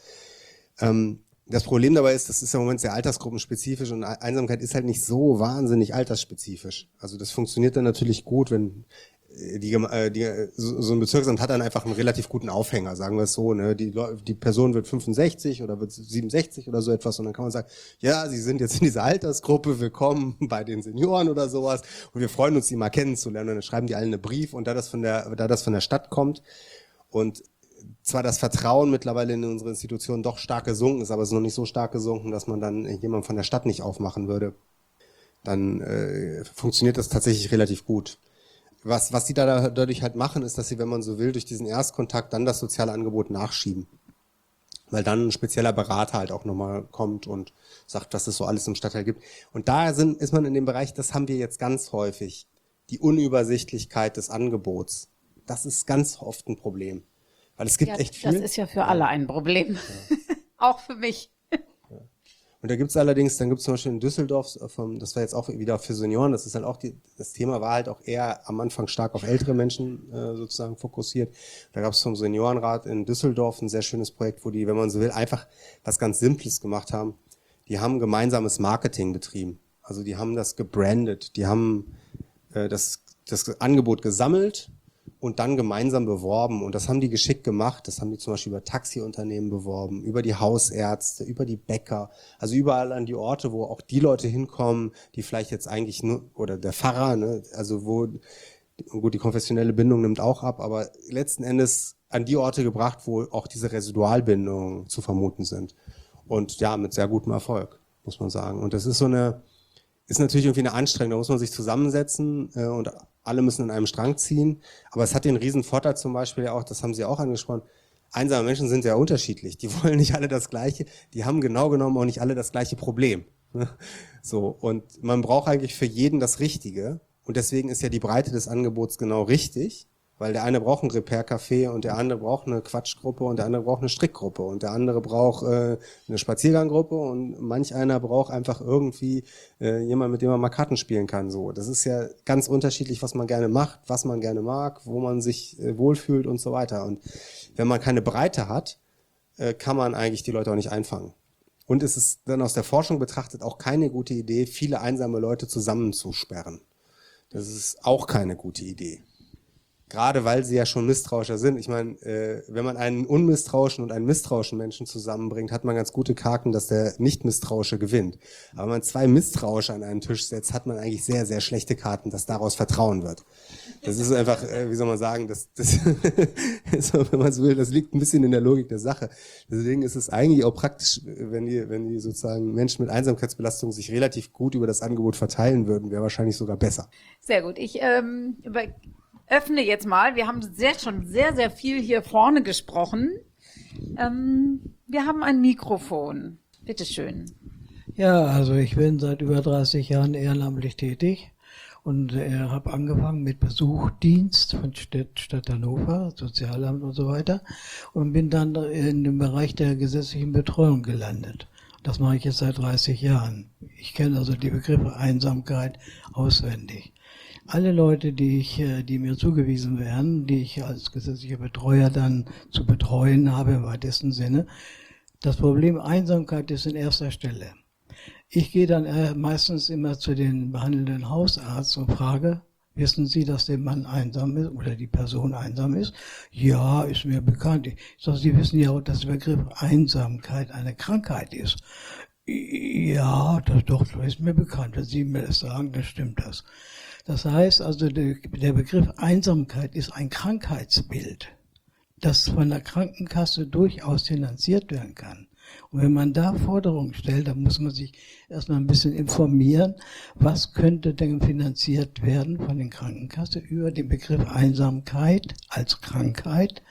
Ähm, das Problem dabei ist, das ist im Moment sehr altersgruppenspezifisch und Einsamkeit ist halt nicht so wahnsinnig altersspezifisch. Also das funktioniert dann natürlich gut, wenn die, äh, die so, so ein Bezirksamt hat dann einfach einen relativ guten Aufhänger, sagen wir es so, ne? Die, die Person wird fünfundsechzig oder wird siebenundsechzig oder so etwas und dann kann man sagen, ja, Sie sind jetzt in dieser Altersgruppe, willkommen bei den Senioren oder sowas und wir freuen uns, Sie mal kennenzulernen und dann schreiben die allen einen Brief und da das von der, da das von der Stadt kommt und zwar das Vertrauen mittlerweile in unsere Institutionen doch stark gesunken ist, aber es ist noch nicht so stark gesunken, dass man dann jemand von der Stadt nicht aufmachen würde, dann äh, funktioniert das tatsächlich relativ gut. Was, was die da dadurch halt machen, ist, dass sie, wenn man so will, durch diesen Erstkontakt dann das soziale Angebot nachschieben. Weil dann ein spezieller Berater halt auch nochmal kommt und sagt, was es so alles im Stadtteil gibt. Und da sind, ist man in dem Bereich, das haben wir jetzt ganz häufig, die Unübersichtlichkeit des Angebots. Das ist ganz oft ein Problem. Weil es gibt ja, echt viel. Das ist ja für alle ein Problem. Ja. Auch für mich. Und da gibt's allerdings, dann gibt's zum Beispiel in Düsseldorf, vom, das war jetzt auch wieder für Senioren, das ist halt auch, die, das Thema war halt auch eher am Anfang stark auf ältere Menschen äh, sozusagen fokussiert. Da gab's vom Seniorenrat in Düsseldorf ein sehr schönes Projekt, wo die, wenn man so will, einfach was ganz Simples gemacht haben. Die haben gemeinsames Marketing betrieben. Also die haben das gebrandet, die haben äh, das, das Angebot gesammelt und dann gemeinsam beworben. Und das haben die geschickt gemacht. Das haben die zum Beispiel über Taxiunternehmen beworben, über die Hausärzte, über die Bäcker. Also überall an die Orte, wo auch die Leute hinkommen, die vielleicht jetzt eigentlich nur, oder der Pfarrer, ne, also wo, gut, die konfessionelle Bindung nimmt auch ab, aber letzten Endes an die Orte gebracht, wo auch diese Residualbindungen zu vermuten sind. Und ja, mit sehr gutem Erfolg, muss man sagen. Und das ist so eine, ist natürlich irgendwie eine Anstrengung. Da muss man sich zusammensetzen äh, und alle müssen an einem Strang ziehen. Aber es hat den riesen Vorteil zum Beispiel ja auch, das haben Sie auch angesprochen, einsame Menschen sind ja unterschiedlich. Die wollen nicht alle das Gleiche. Die haben genau genommen auch nicht alle das gleiche Problem. So, und man braucht eigentlich für jeden das Richtige. Und deswegen ist ja die Breite des Angebots genau richtig. Weil der eine braucht ein Repair-Café und der andere braucht eine Quatschgruppe und der andere braucht eine Strickgruppe und der andere braucht äh, eine Spazierganggruppe und manch einer braucht einfach irgendwie äh, jemand, mit dem man mal Karten spielen kann. So, das ist ja ganz unterschiedlich, was man gerne macht, was man gerne mag, wo man sich äh, wohlfühlt und so weiter. Und wenn man keine Breite hat, äh, kann man eigentlich die Leute auch nicht einfangen. Und es ist dann aus der Forschung betrachtet auch keine gute Idee, viele einsame Leute zusammenzusperren. Das ist auch keine gute Idee. Gerade weil sie ja schon misstrauischer sind. Ich meine, äh, wenn man einen unmisstrauischen und einen misstrauischen Menschen zusammenbringt, hat man ganz gute Karten, dass der Nicht-Misstrauische gewinnt. Aber wenn man zwei Misstrauische an einen Tisch setzt, hat man eigentlich sehr, sehr schlechte Karten, dass daraus Vertrauen wird. Das ist einfach, äh, wie soll man sagen, das, das ist, wenn man so will, das liegt ein bisschen in der Logik der Sache. Deswegen ist es eigentlich auch praktisch, wenn die, wenn die sozusagen Menschen mit Einsamkeitsbelastung sich relativ gut über das Angebot verteilen würden, wäre wahrscheinlich sogar besser. Sehr gut. Ich ähm, über öffne jetzt mal. Wir haben sehr, schon sehr, sehr viel hier vorne gesprochen. Ähm, wir haben ein Mikrofon. Bitteschön. Ja, also ich bin seit über dreißig Jahren ehrenamtlich tätig und äh, habe angefangen mit Besuchdienst von Stadt, Stadt Hannover, Sozialamt und so weiter und bin dann in dem Bereich der gesetzlichen Betreuung gelandet. Das mache ich jetzt seit dreißig Jahren. Ich kenne also die Begriffe Einsamkeit auswendig. Alle Leute, die ich, die mir zugewiesen werden, die ich als gesetzlicher Betreuer dann zu betreuen habe im weitesten Sinne, das Problem Einsamkeit ist in erster Stelle. Ich gehe dann meistens immer zu den behandelnden Hausarzt und frage, wissen Sie, dass der Mann einsam ist oder die Person einsam ist? Ja, ist mir bekannt. Ich sage, Sie wissen ja auch, dass der Begriff Einsamkeit eine Krankheit ist. Ja, das doch, das ist mir bekannt. Wenn Sie mir das sagen, dann stimmt das. Das heißt also, der, der Begriff Einsamkeit ist ein Krankheitsbild, das von der Krankenkasse durchaus finanziert werden kann. Und wenn man da Forderungen stellt, dann muss man sich erstmal ein bisschen informieren, was könnte denn finanziert werden von den Krankenkassen über den Begriff Einsamkeit als Krankheit.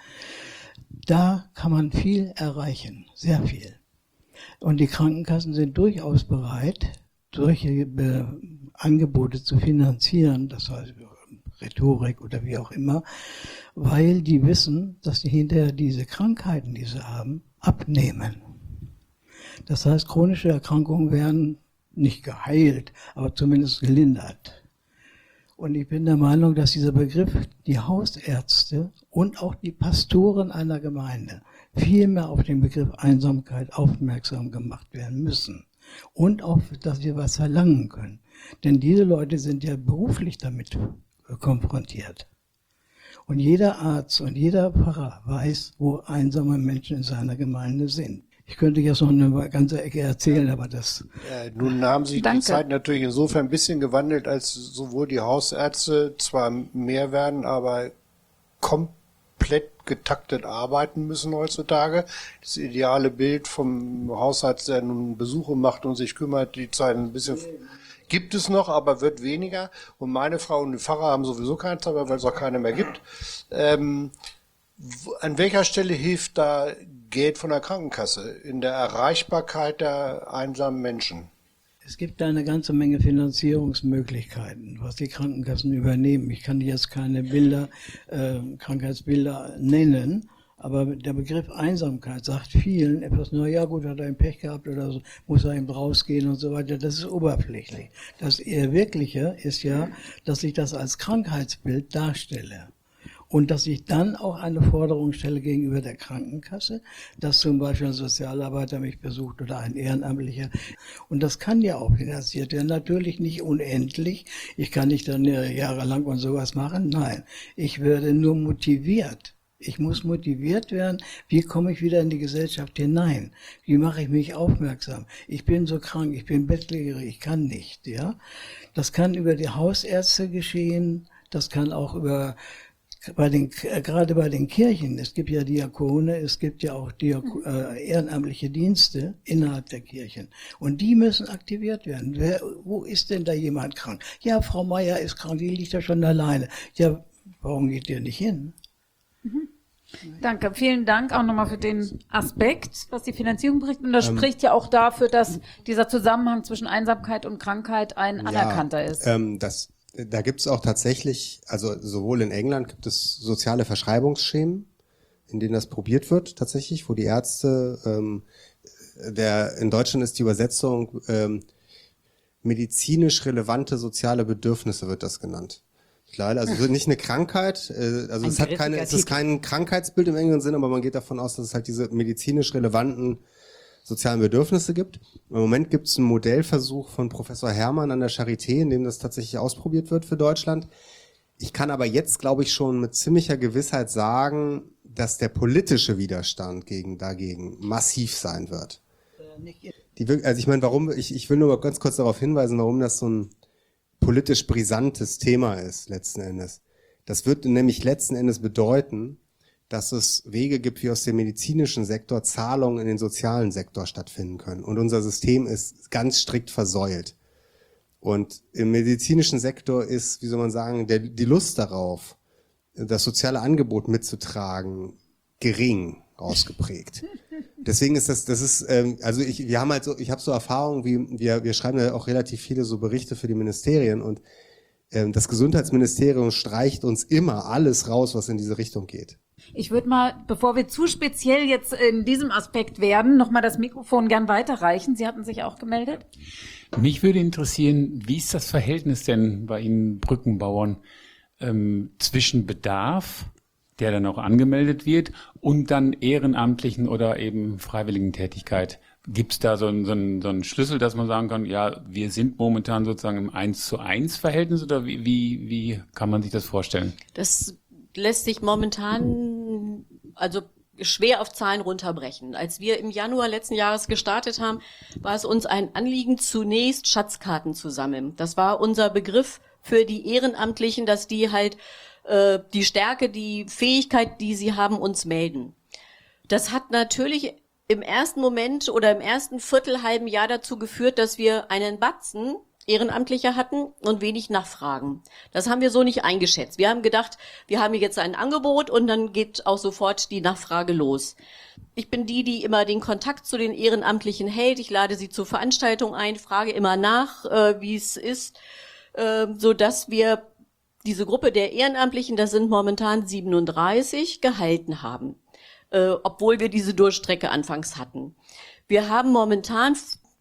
Da kann man viel erreichen, sehr viel. Und die Krankenkassen sind durchaus bereit, solche Be- Angebote zu finanzieren, das heißt Rhetorik oder wie auch immer, weil die wissen, dass die hinterher diese Krankheiten, die sie haben, abnehmen. Das heißt, chronische Erkrankungen werden nicht geheilt, aber zumindest gelindert. Und ich bin der Meinung, dass dieser Begriff, die Hausärzte und auch die Pastoren einer Gemeinde viel mehr auf den Begriff Einsamkeit aufmerksam gemacht werden müssen. Und auch, dass wir was verlangen können. Denn diese Leute sind ja beruflich damit konfrontiert. Und jeder Arzt und jeder Pfarrer weiß, wo einsame Menschen in seiner Gemeinde sind. Ich könnte jetzt noch eine ganze Ecke erzählen, aber das... Ja, nun haben sich Danke. die Zeiten natürlich insofern ein bisschen gewandelt, als sowohl die Hausärzte zwar mehr werden, aber komplett getaktet arbeiten müssen heutzutage. Das ideale Bild vom Hausarzt, der nun Besuche macht und sich kümmert, die Zeit ein bisschen... Gibt es noch, aber wird weniger. Und meine Frau und die Pfarrer haben sowieso keine Zeit mehr, weil es auch keine mehr gibt. Ähm, an welcher Stelle hilft da Geld von der Krankenkasse in der Erreichbarkeit der einsamen Menschen? Es gibt da eine ganze Menge Finanzierungsmöglichkeiten, was die Krankenkassen übernehmen. Ich kann jetzt keine Bilder, äh, Krankheitsbilder nennen, aber der Begriff Einsamkeit sagt vielen etwas, na ja gut, hat er ein Pech gehabt oder so, muss er eben rausgehen und so weiter. Das ist oberflächlich. Das eher Wirkliche ist ja, dass ich das als Krankheitsbild darstelle. Und dass ich dann auch eine Forderung stelle gegenüber der Krankenkasse, dass zum Beispiel ein Sozialarbeiter mich besucht oder ein Ehrenamtlicher. Und das kann ja auch finanziert werden. Natürlich nicht unendlich. Ich kann nicht dann jahrelang und sowas machen. Nein, ich werde nur motiviert. Ich muss motiviert werden. Wie komme ich wieder in die Gesellschaft hinein? Wie mache ich mich aufmerksam? Ich bin so krank, ich bin bettlägerig, ich kann nicht. Ja, das kann über die Hausärzte geschehen. Das kann auch über Bei den, gerade bei den Kirchen, es gibt ja Diakone, es gibt ja auch Diako, äh, ehrenamtliche Dienste innerhalb der Kirchen. Und die müssen aktiviert werden. Wer, wo ist denn da jemand krank? Ja, Frau Meier ist krank, die liegt ja schon alleine. Ja, warum geht ihr nicht hin? Mhm. Danke, vielen Dank auch nochmal für den Aspekt, was die Finanzierung bringt. Und das ähm, spricht ja auch dafür, dass dieser Zusammenhang zwischen Einsamkeit und Krankheit ein anerkannter ja, ist. Ähm, das Da gibt es auch tatsächlich, also sowohl in England gibt es soziale Verschreibungsschemen, in denen das probiert wird tatsächlich, wo die Ärzte, ähm, der in Deutschland ist die Übersetzung ähm, medizinisch relevante soziale Bedürfnisse wird das genannt. Klar, also es wird nicht eine Krankheit, äh, also es hat keine, es ist kein Krankheitsbild im engeren Sinne, aber man geht davon aus, dass es halt diese medizinisch relevanten sozialen Bedürfnisse gibt. Im Moment gibt es einen Modellversuch von Professor Herrmann an der Charité, in dem das tatsächlich ausprobiert wird für Deutschland. Ich kann aber jetzt, glaube ich, schon mit ziemlicher Gewissheit sagen, dass der politische Widerstand gegen dagegen massiv sein wird. Die, also ich meine, warum, ich, ich will nur mal ganz kurz darauf hinweisen, warum das so ein politisch brisantes Thema ist, letzten Endes. Das wird nämlich letzten Endes bedeuten, dass es Wege gibt, wie aus dem medizinischen Sektor Zahlungen in den sozialen Sektor stattfinden können. Und unser System ist ganz strikt versäult. Und im medizinischen Sektor ist, wie soll man sagen, der, die Lust darauf, das soziale Angebot mitzutragen, gering ausgeprägt. Deswegen ist das, das ist, ähm, also ich, wir haben halt so, ich habe so Erfahrungen, wie wir, wir schreiben ja auch relativ viele so Berichte für die Ministerien und ähm, das Gesundheitsministerium streicht uns immer alles raus, was in diese Richtung geht. Ich würde mal, bevor wir zu speziell jetzt in diesem Aspekt werden, nochmal das Mikrofon gern weiterreichen. Sie hatten sich auch gemeldet. Mich würde interessieren, wie ist das Verhältnis denn bei Ihnen Brückenbauern ähm, zwischen Bedarf, der dann auch angemeldet wird, und dann ehrenamtlichen oder eben freiwilligen Tätigkeit? Gibt es da so einen, so, einen, so einen Schlüssel, dass man sagen kann, ja, wir sind momentan sozusagen im eins zu eins Verhältnis, oder wie, wie, wie kann man sich das vorstellen? Das lässt sich momentan also schwer auf Zahlen runterbrechen. Als wir im Januar letzten Jahres gestartet haben, war es uns ein Anliegen, zunächst Schatzkarten zu sammeln. Das war unser Begriff für die Ehrenamtlichen, dass die halt äh, die Stärke, die Fähigkeit, die sie haben, uns melden. Das hat natürlich im ersten Moment oder im ersten Viertelhalben Jahr dazu geführt, dass wir einen Batzen Ehrenamtliche hatten und wenig Nachfragen. Das haben wir so nicht eingeschätzt. Wir haben gedacht, wir haben jetzt ein Angebot und dann geht auch sofort die Nachfrage los. Ich bin die, die immer den Kontakt zu den Ehrenamtlichen hält. Ich lade sie zur Veranstaltung ein, frage immer nach, äh, wie es ist, äh, so dass wir diese Gruppe der Ehrenamtlichen, das sind momentan siebenunddreißig, gehalten haben, äh, obwohl wir diese Durchstrecke anfangs hatten. Wir haben momentan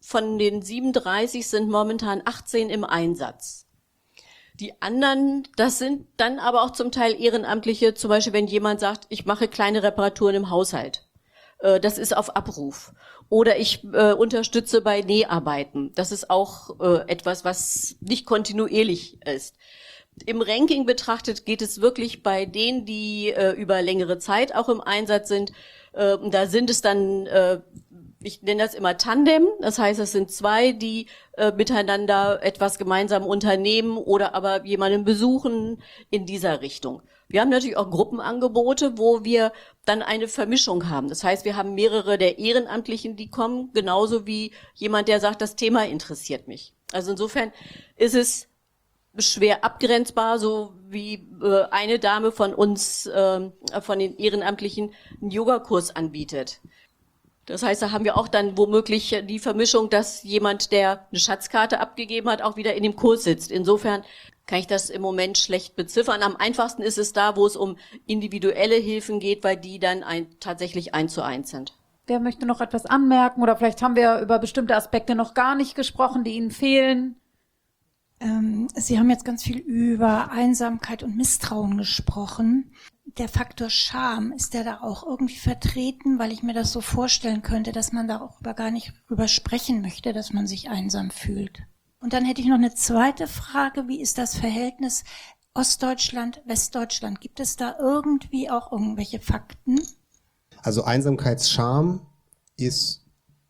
von den siebenunddreißig sind momentan achtzehn im Einsatz. Die anderen, das sind dann aber auch zum Teil Ehrenamtliche, zum Beispiel wenn jemand sagt, ich mache kleine Reparaturen im Haushalt. Äh, das ist auf Abruf. Oder ich äh, unterstütze bei Näharbeiten. Das ist auch äh, etwas, was nicht kontinuierlich ist. Im Ranking betrachtet geht es wirklich bei denen, die äh, über längere Zeit auch im Einsatz sind. Äh, da sind es dann, äh, ich nenne das immer Tandem. Das heißt, es sind zwei, die äh, miteinander etwas gemeinsam unternehmen oder aber jemanden besuchen in dieser Richtung. Wir haben natürlich auch Gruppenangebote, wo wir dann eine Vermischung haben. Das heißt, wir haben mehrere der Ehrenamtlichen, die kommen, genauso wie jemand, der sagt, das Thema interessiert mich. Also insofern ist es schwer abgrenzbar, so wie äh, eine Dame von uns, äh, von den Ehrenamtlichen, einen Yogakurs anbietet. Das heißt, da haben wir auch dann womöglich die Vermischung, dass jemand, der eine Schatzkarte abgegeben hat, auch wieder in dem Kurs sitzt. Insofern kann ich das im Moment schlecht beziffern. Am einfachsten ist es da, wo es um individuelle Hilfen geht, weil die dann ein, tatsächlich eins zu eins sind. Wer möchte noch etwas anmerken? Oder vielleicht haben wir über bestimmte Aspekte noch gar nicht gesprochen, die Ihnen fehlen? Ähm, Sie haben jetzt ganz viel über Einsamkeit und Misstrauen gesprochen. Der Faktor Scham, ist der da auch irgendwie vertreten? Weil ich mir das so vorstellen könnte, dass man darüber gar nicht drüber sprechen möchte, dass man sich einsam fühlt. Und dann hätte ich noch eine zweite Frage. Wie ist das Verhältnis Ostdeutschland, Westdeutschland? Gibt es da irgendwie auch irgendwelche Fakten? Also Einsamkeitsscham ist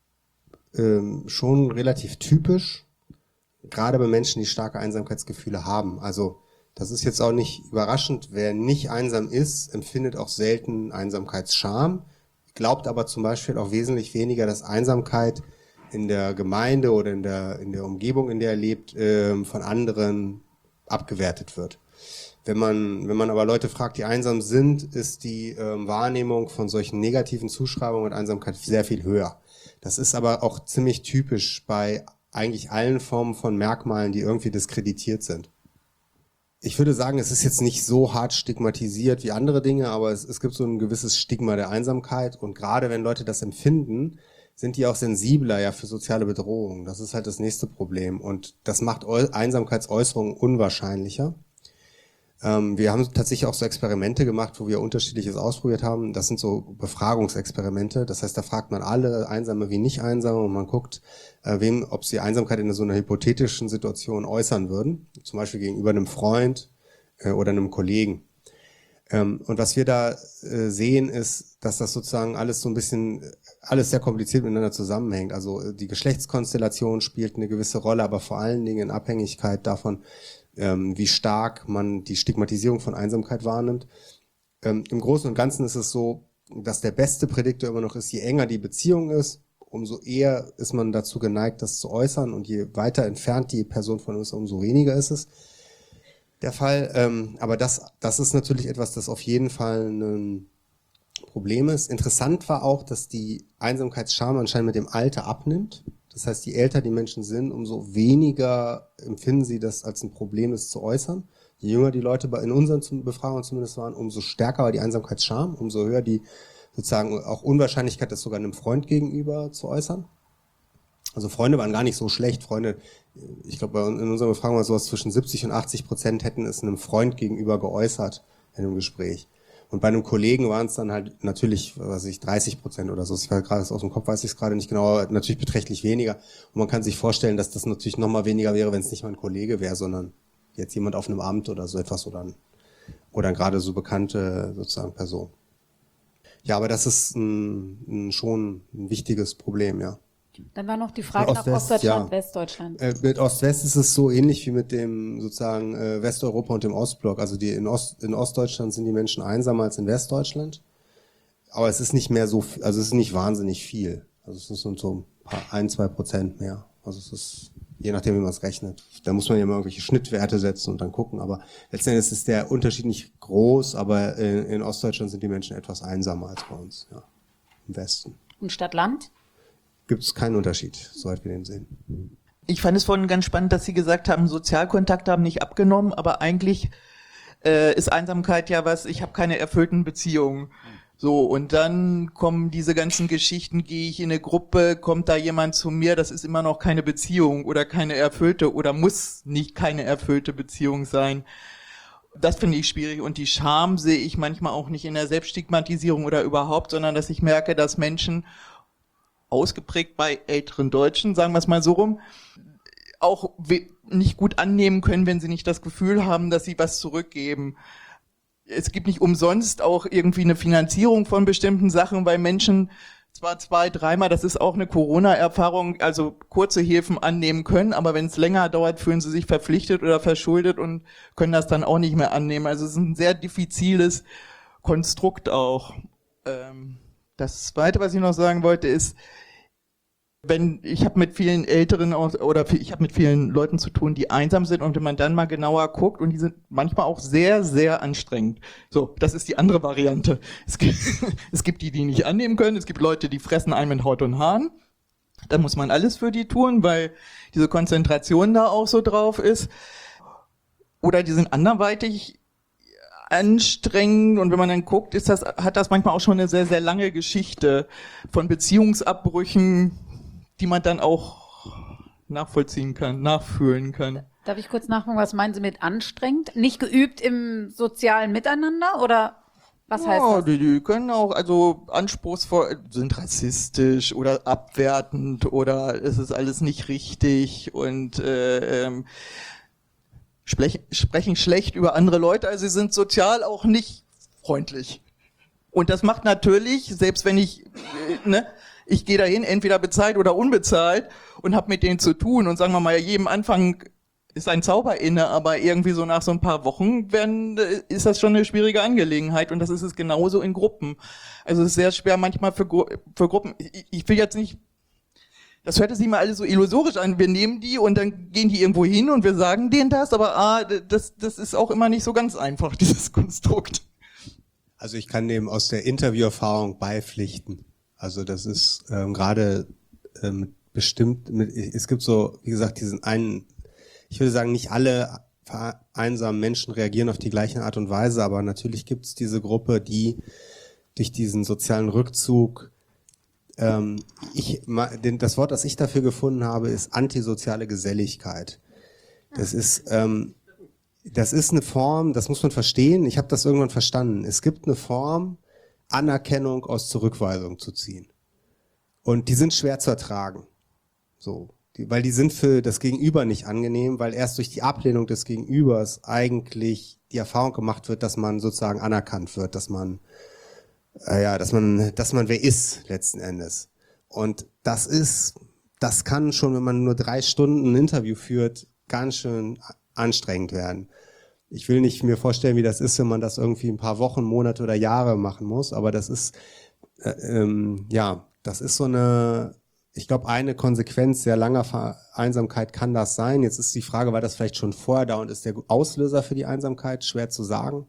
ähm, schon relativ typisch, gerade bei Menschen, die starke Einsamkeitsgefühle haben. Also das ist jetzt auch nicht überraschend. Wer nicht einsam ist, empfindet auch selten Einsamkeitsscham, glaubt aber zum Beispiel auch wesentlich weniger, dass Einsamkeit in der Gemeinde oder in der in der Umgebung, in der er lebt, äh, von anderen abgewertet wird. Wenn man wenn man aber Leute fragt, die einsam sind, ist die äh, Wahrnehmung von solchen negativen Zuschreibungen und Einsamkeit sehr viel höher. Das ist aber auch ziemlich typisch bei eigentlich allen Formen von Merkmalen, die irgendwie diskreditiert sind. Ich würde sagen, es ist jetzt nicht so hart stigmatisiert wie andere Dinge, aber es, es gibt so ein gewisses Stigma der Einsamkeit und gerade wenn Leute das empfinden, sind die auch sensibler ja für soziale Bedrohungen. Das ist halt das nächste Problem und das macht Einsamkeitsäußerungen unwahrscheinlicher. Ähm, wir haben tatsächlich auch so Experimente gemacht, wo wir Unterschiedliches ausprobiert haben. Das sind so Befragungsexperimente. Das heißt, da fragt man alle Einsame wie nicht Einsame und man guckt, äh, wem, ob sie Einsamkeit in so einer hypothetischen Situation äußern würden. Zum Beispiel gegenüber einem Freund äh, oder einem Kollegen. Ähm, und was wir da äh, sehen, ist, dass das sozusagen alles so ein bisschen, alles sehr kompliziert miteinander zusammenhängt. Also die Geschlechtskonstellation spielt eine gewisse Rolle, aber vor allen Dingen in Abhängigkeit davon, ähm, wie stark man die Stigmatisierung von Einsamkeit wahrnimmt. Ähm, im Großen und Ganzen ist es so, dass der beste Prädiktor immer noch ist, je enger die Beziehung ist, umso eher ist man dazu geneigt, das zu äußern und je weiter entfernt die Person von uns, umso weniger ist es der Fall. Ähm, aber das, das ist natürlich etwas, das auf jeden Fall ein Problem ist. Interessant war auch, dass die Einsamkeitsscham anscheinend mit dem Alter abnimmt. Das heißt, je älter die Menschen sind, umso weniger empfinden sie das als ein Problem, es zu äußern. Je jünger die Leute in unseren Befragungen zumindest waren, umso stärker war die Einsamkeitsscham, umso höher die sozusagen auch Unwahrscheinlichkeit, das sogar einem Freund gegenüber zu äußern. Also Freunde waren gar nicht so schlecht. Freunde, ich glaube, in unserer Befragung war sowas zwischen siebzig und achtzig Prozent hätten es einem Freund gegenüber geäußert in einem Gespräch. Und bei einem Kollegen waren es dann halt natürlich, was weiß ich, dreißig Prozent oder so. Ich weiß gerade aus dem Kopf, weiß ich es gerade nicht genau, aber natürlich beträchtlich weniger. Und man kann sich vorstellen, dass das natürlich nochmal weniger wäre, wenn es nicht mal ein Kollege wäre, sondern jetzt jemand auf einem Amt oder so etwas oder ein, oder gerade so bekannte sozusagen Person. Ja, aber das ist ein, ein schon ein wichtiges Problem, ja. Dann war noch die Frage Ost, nach Ostdeutschland, ja. Westdeutschland. Äh, mit Ost-West ist es so ähnlich wie mit dem sozusagen äh, Westeuropa und dem Ostblock. Also die in, Ost, in Ostdeutschland sind die Menschen einsamer als in Westdeutschland. Aber es ist nicht mehr so, also es ist nicht wahnsinnig viel. Also es ist so ein paar, ein, zwei Prozent mehr. Also es ist, je nachdem wie man es rechnet. Da muss man ja mal irgendwelche Schnittwerte setzen und dann gucken. Aber letztendlich ist der Unterschied nicht groß, aber in, in Ostdeutschland sind die Menschen etwas einsamer als bei uns, ja, im Westen. Und Stadt-Land? Gibt es keinen Unterschied, soweit wir den sehen. Ich fand es vorhin ganz spannend, dass Sie gesagt haben, Sozialkontakte haben nicht abgenommen, aber eigentlich äh, ist Einsamkeit ja was, ich habe keine erfüllten Beziehungen. So, und dann kommen diese ganzen Geschichten, gehe ich in eine Gruppe, kommt da jemand zu mir, das ist immer noch keine Beziehung oder keine erfüllte oder muss nicht keine erfüllte Beziehung sein. Das finde ich schwierig und die Scham sehe ich manchmal auch nicht in der Selbststigmatisierung oder überhaupt, sondern dass ich merke, dass Menschen, ausgeprägt bei älteren Deutschen, sagen wir es mal so rum, auch nicht gut annehmen können, wenn sie nicht das Gefühl haben, dass sie was zurückgeben. Es gibt nicht umsonst auch irgendwie eine Finanzierung von bestimmten Sachen, weil Menschen zwar zwei, dreimal, das ist auch eine Corona-Erfahrung, also kurze Hilfen annehmen können, aber wenn es länger dauert, fühlen sie sich verpflichtet oder verschuldet und können das dann auch nicht mehr annehmen. Also es ist ein sehr diffiziles Konstrukt auch. Ähm, das Zweite, was ich noch sagen wollte, ist, wenn ich habe mit vielen Älteren oder ich habe mit vielen Leuten zu tun, die einsam sind und wenn man dann mal genauer guckt und die sind manchmal auch sehr, sehr anstrengend. So, das ist die andere Variante. Es gibt, es gibt die, die nicht annehmen können. Es gibt Leute, die fressen einen mit Haut und Haaren. Da muss man alles für die tun, weil diese Konzentration da auch so drauf ist. Oder die sind anderweitig anstrengend und wenn man dann guckt, ist das, hat das manchmal auch schon eine sehr, sehr lange Geschichte von Beziehungsabbrüchen, die man dann auch nachvollziehen kann, nachfühlen kann. Darf ich kurz nachfragen, was meinen Sie mit anstrengend? Nicht geübt im sozialen Miteinander oder was heißt ja, das? Die, die können auch, also anspruchsvoll, sind rassistisch oder abwertend oder es ist alles nicht richtig und äh, ähm, sprech, sprechen schlecht über andere Leute, also sie sind sozial auch nicht freundlich. Und das macht natürlich, selbst wenn ich, äh, ne, ich gehe dahin, entweder bezahlt oder unbezahlt und habe mit denen zu tun und sagen wir mal, jedem Anfang ist ein Zauber inne, aber irgendwie so nach so ein paar Wochen werden, ist das schon eine schwierige Angelegenheit und das ist es genauso in Gruppen. Also es ist sehr schwer manchmal für, Gru- für Gruppen, ich, ich will jetzt nicht, das hört sich mal alles so illusorisch an, wir nehmen die und dann gehen die irgendwo hin und wir sagen denen das, aber ah, das, das ist auch immer nicht so ganz einfach, dieses Konstrukt. Also ich kann dem aus der Interviewerfahrung beipflichten. Also das ist ähm, gerade ähm, bestimmt, mit, es gibt so, wie gesagt, diesen einen, ich würde sagen, nicht alle einsamen Menschen reagieren auf die gleiche Art und Weise, aber natürlich gibt es diese Gruppe, die durch diesen sozialen Rückzug, ähm, ich, den, das Wort, das ich dafür gefunden habe, ist antisoziale Geselligkeit. Das ist, ähm, das ist eine Form, das muss man verstehen, ich habe das irgendwann verstanden. Es gibt eine Form, Anerkennung aus Zurückweisung zu ziehen. Und die sind schwer zu ertragen. So, die, weil die sind für das Gegenüber nicht angenehm, weil erst durch die Ablehnung des Gegenübers eigentlich die Erfahrung gemacht wird, dass man sozusagen anerkannt wird, dass man, äh, ja, dass man, dass man wer ist, letzten Endes. Und das ist, das kann schon, wenn man nur drei Stunden ein Interview führt, ganz schön anstrengend werden. Ich will nicht mir vorstellen, wie das ist, wenn man das irgendwie ein paar Wochen, Monate oder Jahre machen muss, aber das ist, äh, ähm, ja, das ist so eine, ich glaube, eine Konsequenz sehr langer Ver- Einsamkeit kann das sein. Jetzt ist die Frage, war das vielleicht schon vorher da und ist der Auslöser für die Einsamkeit? Schwer zu sagen.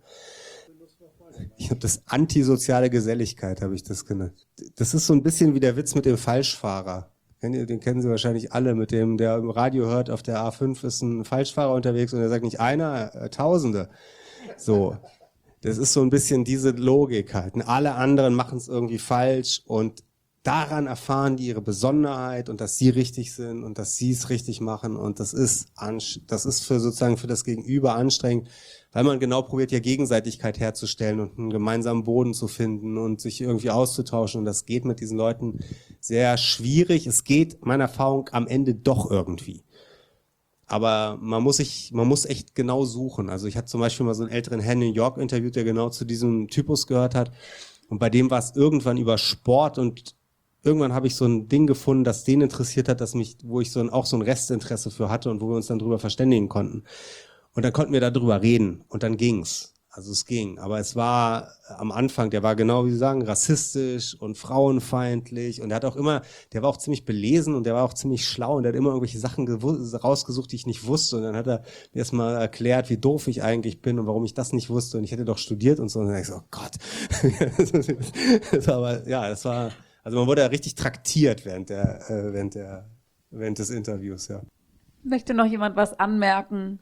Ich habe das antisoziale Geselligkeit, habe ich das genannt. Das ist so ein bisschen wie der Witz mit dem Falschfahrer. Den kennen Sie wahrscheinlich alle, mit dem, der im Radio hört, auf der A fünf ist ein Falschfahrer unterwegs und er sagt nicht einer, äh, Tausende. So, das ist so ein bisschen diese Logik halt. Und alle anderen machen es irgendwie falsch und daran erfahren die ihre Besonderheit und dass sie richtig sind und dass sie es richtig machen und das ist ansch- das ist für sozusagen für das Gegenüber anstrengend, weil man genau probiert, ja Gegenseitigkeit herzustellen und einen gemeinsamen Boden zu finden und sich irgendwie auszutauschen und das geht mit diesen Leuten sehr schwierig. Es geht, meiner Erfahrung, am Ende doch irgendwie. Aber man muss sich, man muss echt genau suchen. Also ich hatte zum Beispiel mal so einen älteren Herrn in New York interviewt, der genau zu diesem Typus gehört hat und bei dem war es irgendwann über Sport und irgendwann habe ich so ein Ding gefunden, das den interessiert hat, dass mich, wo ich so ein, auch so ein Restinteresse für hatte und wo wir uns dann drüber verständigen konnten. Und dann konnten wir darüber reden und dann ging's. Also es ging. Aber es war am Anfang, der war genau, wie Sie sagen, rassistisch und frauenfeindlich und der hat auch immer, der war auch ziemlich belesen und der war auch ziemlich schlau und der hat immer irgendwelche Sachen gewu- rausgesucht, die ich nicht wusste und dann hat er mir erstmal erklärt, wie doof ich eigentlich bin und warum ich das nicht wusste und ich hätte doch studiert und so und dann dachte ich so, oh Gott. Das war aber, ja, das war, also man wurde ja richtig traktiert während der, äh, während der, während des Interviews, ja. Möchte noch jemand was anmerken,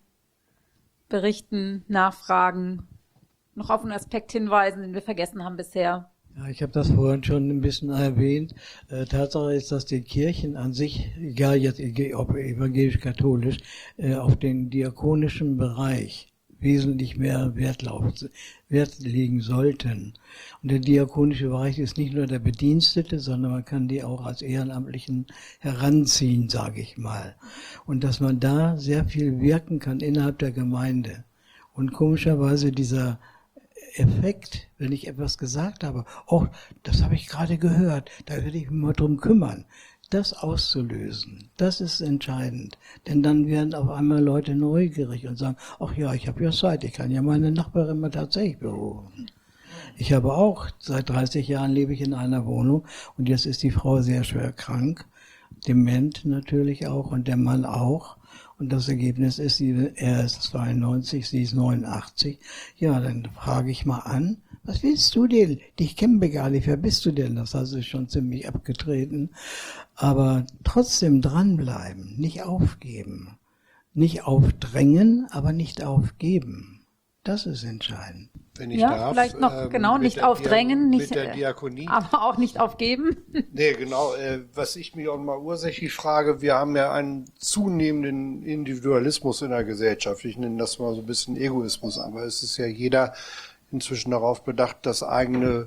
berichten, nachfragen, noch auf einen Aspekt hinweisen, den wir vergessen haben bisher? Ja, ich habe das vorhin schon ein bisschen erwähnt. Äh, Tatsache ist, dass die Kirchen an sich, egal jetzt ob evangelisch-katholisch, äh, auf den diakonischen Bereich wesentlich mehr Wert, Wert legen sollten. Und der diakonische Bereich ist nicht nur der Bedienstete, sondern man kann die auch als Ehrenamtlichen heranziehen, sage ich mal. Und dass man da sehr viel wirken kann innerhalb der Gemeinde. Und komischerweise dieser Effekt, wenn ich etwas gesagt habe, oh, das habe ich gerade gehört, da werde ich mich mal drum kümmern, das auszulösen, das ist entscheidend. Denn dann werden auf einmal Leute neugierig und sagen, ach ja, ich habe ja Zeit, ich kann ja meine Nachbarin mal tatsächlich berufen. Ich habe auch, seit dreißig Jahren lebe ich in einer Wohnung und jetzt ist die Frau sehr schwer krank, dement natürlich auch und der Mann auch. Und das Ergebnis ist, er ist zweiundneunzig, sie ist neunundachtzig. Ja, dann frage ich mal an, was willst du denn? Dich kennen wir gar nicht, wer bist du denn? Das hat sich schon ziemlich abgetreten. Aber trotzdem dranbleiben, nicht aufgeben. Nicht aufdrängen, aber nicht aufgeben. Das ist entscheidend. Wenn ich ja, darf, vielleicht noch, ähm, genau, nicht der aufdrängen, Dia- nicht, mit der Diakonie. aber auch nicht aufgeben. Nee, genau. Äh, was ich mich auch mal ursächlich frage, wir haben ja einen zunehmenden Individualismus in der Gesellschaft. Ich nenne das mal so ein bisschen Egoismus, aber es ist ja jeder inzwischen darauf bedacht, das eigene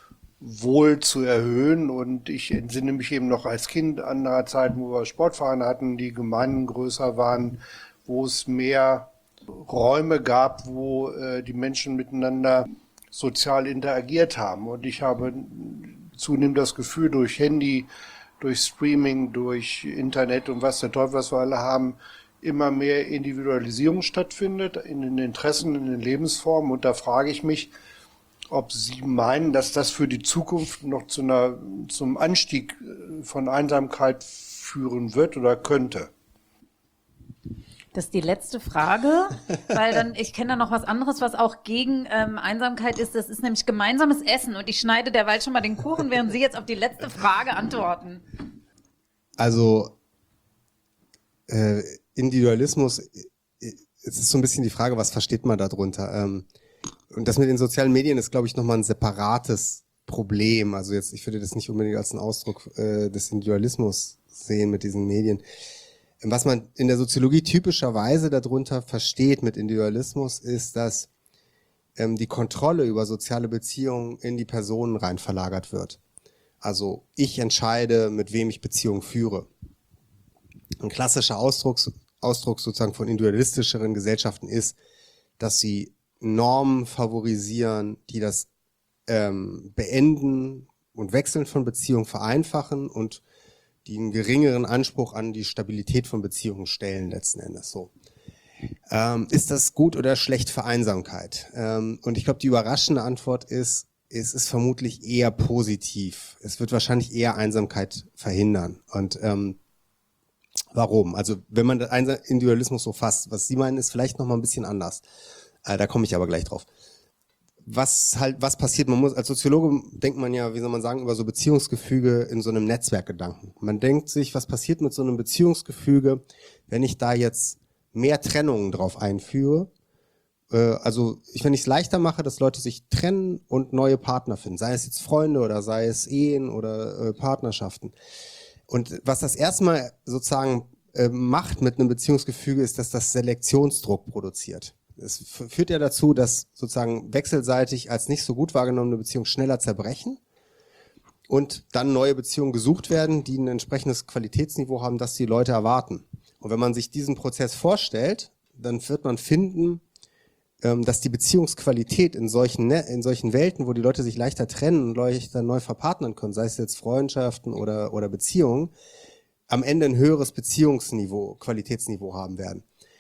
Wohl zu erhöhen. Und ich entsinne mich eben noch als Kind an einer Zeit, wo wir Sportvereine hatten, die Gemeinden größer waren, wo es mehr Räume gab, wo äh, die Menschen miteinander sozial interagiert haben. Und ich habe zunehmend das Gefühl, durch Handy, durch Streaming, durch Internet und was der Teufel, was wir alle haben, immer mehr Individualisierung stattfindet in den Interessen, in den Lebensformen. Und da frage ich mich, ob Sie meinen, dass das für die Zukunft noch zu einer, zum Anstieg von Einsamkeit führen wird oder könnte. Das ist die letzte Frage, weil dann, ich kenne da noch was anderes, was auch gegen ähm, Einsamkeit ist. Das ist nämlich gemeinsames Essen und ich schneide derweil schon mal den Kuchen, während Sie jetzt auf die letzte Frage antworten. Also äh, Individualismus, es ist so ein bisschen die Frage, was versteht man darunter? Ähm, und das mit den sozialen Medien ist, glaube ich, nochmal ein separates Problem. Also jetzt, ich würde das nicht unbedingt als einen Ausdruck äh, des Individualismus sehen mit diesen Medien. Was man in der Soziologie typischerweise darunter versteht mit Individualismus, ist, dass ähm, die Kontrolle über soziale Beziehungen in die Personen rein verlagert wird. Also ich entscheide, mit wem ich Beziehungen führe. Ein klassischer Ausdruck, Ausdruck sozusagen von individualistischeren Gesellschaften ist, dass sie Normen favorisieren, die das ähm, Beenden und Wechseln von Beziehungen vereinfachen und die einen geringeren Anspruch an die Stabilität von Beziehungen stellen, letzten Endes so. Ähm, ist das gut oder schlecht für Einsamkeit? Ähm, und ich glaube, die überraschende Antwort ist, es ist vermutlich eher positiv. Es wird wahrscheinlich eher Einsamkeit verhindern. Und ähm, warum? Also wenn man den Individualismus so fasst, was Sie meinen, ist vielleicht noch mal ein bisschen anders. Äh, da komme ich aber gleich drauf. Was halt, was passiert? Man muss, als Soziologe denkt man ja, wie soll man sagen, über so Beziehungsgefüge in so einem Netzwerkgedanken. Man denkt sich, was passiert mit so einem Beziehungsgefüge, wenn ich da jetzt mehr Trennungen drauf einführe? Äh, also, ich, wenn ich es leichter mache, dass Leute sich trennen und neue Partner finden, sei es jetzt Freunde oder sei es Ehen oder äh, Partnerschaften. Und was das erstmal sozusagen äh, macht mit einem Beziehungsgefüge, ist, dass das Selektionsdruck produziert. Es führt ja dazu, dass sozusagen wechselseitig als nicht so gut wahrgenommene Beziehungen schneller zerbrechen und dann neue Beziehungen gesucht werden, die ein entsprechendes Qualitätsniveau haben, das die Leute erwarten. Und wenn man sich diesen Prozess vorstellt, dann wird man finden, dass die Beziehungsqualität in solchen, in solchen Welten, wo die Leute sich leichter trennen und leichter neu verpartnern können, sei es jetzt Freundschaften oder, oder Beziehungen, am Ende ein höheres Beziehungsniveau, Qualitätsniveau haben werden.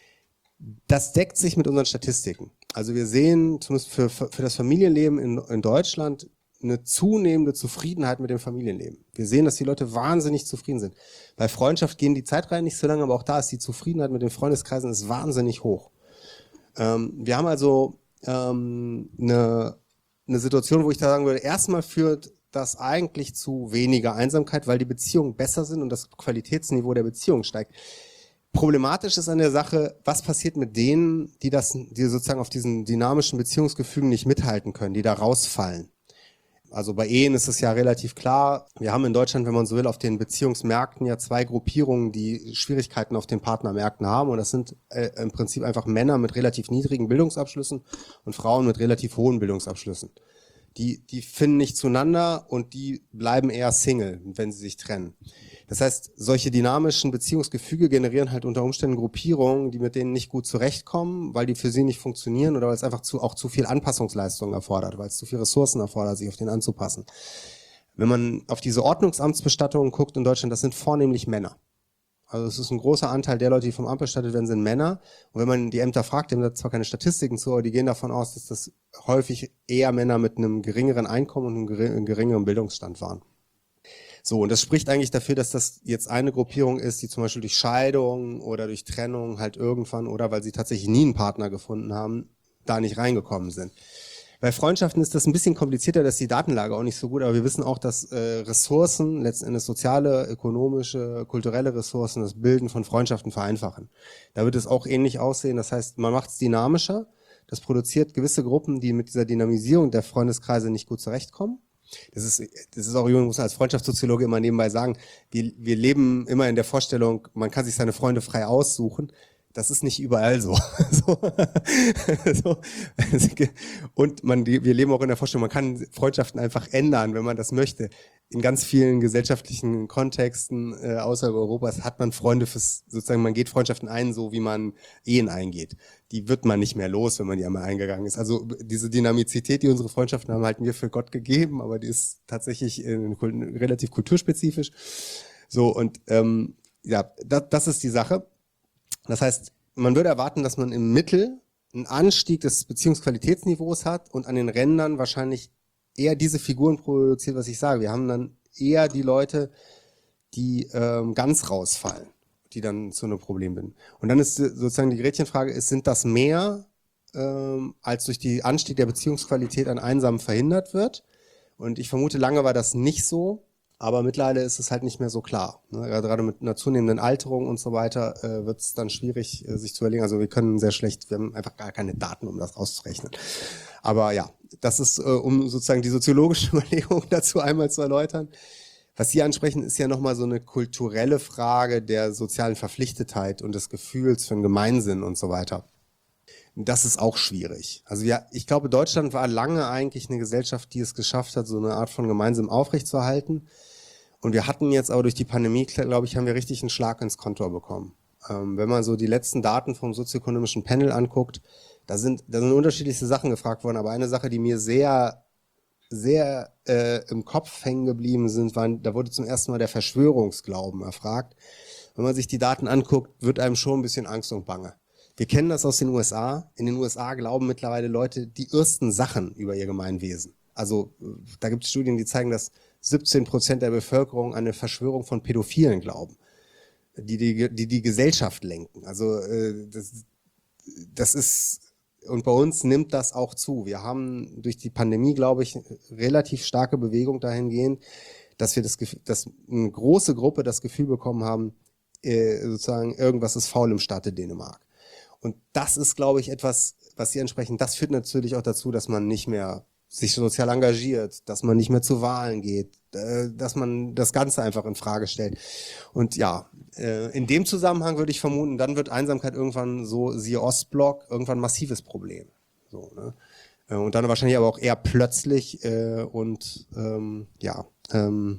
Das deckt sich mit unseren Statistiken. Also wir sehen zumindest für, für das Familienleben in, in Deutschland eine zunehmende Zufriedenheit mit dem Familienleben. Wir sehen, dass die Leute wahnsinnig zufrieden sind. Bei Freundschaft gehen die Zeitreihen nicht so lange, aber auch da ist die Zufriedenheit mit den Freundeskreisen ist wahnsinnig hoch. Ähm, wir haben also ähm, eine, eine Situation, wo ich da sagen würde, erstmal führt das eigentlich zu weniger Einsamkeit, weil die Beziehungen besser sind und das Qualitätsniveau der Beziehung steigt. Problematisch ist an der Sache, was passiert mit denen, die das, die sozusagen auf diesen dynamischen Beziehungsgefügen nicht mithalten können, die da rausfallen. Also bei Ehen ist es ja relativ klar. Wir haben in Deutschland, wenn man so will, auf den Beziehungsmärkten ja zwei Gruppierungen, die Schwierigkeiten auf den Partnermärkten haben. Und das sind äh, im Prinzip einfach Männer mit relativ niedrigen Bildungsabschlüssen und Frauen mit relativ hohen Bildungsabschlüssen. Die, die finden nicht zueinander und die bleiben eher Single, wenn sie sich trennen. Das heißt, solche dynamischen Beziehungsgefüge generieren halt unter Umständen Gruppierungen, die mit denen nicht gut zurechtkommen, weil die für sie nicht funktionieren oder weil es einfach zu, auch zu viel Anpassungsleistung erfordert, weil es zu viel Ressourcen erfordert, sich auf den anzupassen. Wenn man auf diese Ordnungsamtsbestattungen guckt in Deutschland, das sind vornehmlich Männer. Also es ist ein großer Anteil der Leute, die vom Amt bestattet werden, sind Männer. Und wenn man die Ämter fragt, die haben da zwar keine Statistiken zu, aber die gehen davon aus, dass das häufig eher Männer mit einem geringeren Einkommen und einem geringeren Bildungsstand waren. So, und das spricht eigentlich dafür, dass das jetzt eine Gruppierung ist, die zum Beispiel durch Scheidung oder durch Trennung halt irgendwann oder weil sie tatsächlich nie einen Partner gefunden haben, da nicht reingekommen sind. Bei Freundschaften ist das ein bisschen komplizierter, dass die Datenlage auch nicht so gut, aber wir wissen auch, dass äh, Ressourcen, letzten Endes soziale, ökonomische, kulturelle Ressourcen, das Bilden von Freundschaften vereinfachen. Da wird es auch ähnlich aussehen, das heißt, man macht es dynamischer, das produziert gewisse Gruppen, die mit dieser Dynamisierung der Freundeskreise nicht gut zurechtkommen. Das ist, das ist auch, ich muss als Freundschaftssoziologe immer nebenbei sagen, wir, wir leben immer in der Vorstellung, man kann sich seine Freunde frei aussuchen. Das ist nicht überall so. so. so. Und man, wir leben auch in der Vorstellung, man kann Freundschaften einfach ändern, wenn man das möchte. In ganz vielen gesellschaftlichen Kontexten äh, außerhalb Europas hat man Freunde fürs, sozusagen, man geht Freundschaften ein, so wie man Ehen eingeht. Die wird man nicht mehr los, wenn man die einmal eingegangen ist. Also diese Dynamizität, die unsere Freundschaften haben, halten wir für Gott gegeben, aber die ist tatsächlich äh, relativ kulturspezifisch. So, und ähm, ja, das, das ist die Sache. Das heißt, man würde erwarten, dass man im Mittel einen Anstieg des Beziehungsqualitätsniveaus hat und an den Rändern wahrscheinlich eher diese Figuren produziert, was ich sage. Wir haben dann eher die Leute, die ähm, ganz rausfallen, die dann zu einem Problem sind. Und dann ist sozusagen die Gretchenfrage, ist, sind das mehr, ähm, als durch die Anstieg der Beziehungsqualität an Einsamen verhindert wird? Und ich vermute, lange war das nicht so. Aber mittlerweile ist es halt nicht mehr so klar. Ne? Gerade mit einer zunehmenden Alterung und so weiter äh, wird es dann schwierig, äh, sich zu überlegen. Also wir können sehr schlecht, wir haben einfach gar keine Daten, um das auszurechnen. Aber ja, das ist, äh, um sozusagen die soziologische Überlegung dazu einmal zu erläutern. Was Sie ansprechen, ist ja nochmal so eine kulturelle Frage der sozialen Verpflichtetheit und des Gefühls für einen Gemeinsinn und so weiter. Das ist auch schwierig. Also ja, ich glaube, Deutschland war lange eigentlich eine Gesellschaft, die es geschafft hat, so eine Art von Gemeinsam aufrechtzuerhalten. Und wir hatten jetzt aber durch die Pandemie, glaube ich, haben wir richtig einen Schlag ins Kontor bekommen. Ähm, wenn man so die letzten Daten vom sozioökonomischen Panel anguckt, da sind, da sind unterschiedlichste Sachen gefragt worden. Aber eine Sache, die mir sehr, sehr äh, im Kopf hängen geblieben sind, war, da wurde zum ersten Mal der Verschwörungsglauben erfragt. Wenn man sich die Daten anguckt, wird einem schon ein bisschen Angst und Bange. Wir kennen das aus den U S A. In den U S A glauben mittlerweile Leute die ersten Sachen über ihr Gemeinwesen. Also da gibt es Studien, die zeigen, dass siebzehn Prozent der Bevölkerung an eine Verschwörung von Pädophilen glauben, die die, die, die Gesellschaft lenken. Also äh, das, das ist, und bei uns nimmt das auch zu. Wir haben durch die Pandemie, glaube ich, relativ starke Bewegung dahingehend, dass wir das Gefühl, dass eine große Gruppe das Gefühl bekommen haben, äh, sozusagen irgendwas ist faul im Staate Dänemark. Und das ist, glaube ich, etwas, was Sie ansprechen. Das führt natürlich auch dazu, dass man nicht mehr sich sozial engagiert, dass man nicht mehr zu Wahlen geht, äh, dass man das Ganze einfach in Frage stellt. Und ja, äh, in dem Zusammenhang würde ich vermuten, dann wird Einsamkeit irgendwann so, siehe Ostblock, irgendwann ein massives Problem. So, ne? Äh, und dann wahrscheinlich aber auch eher plötzlich äh, und ähm, ja, ähm,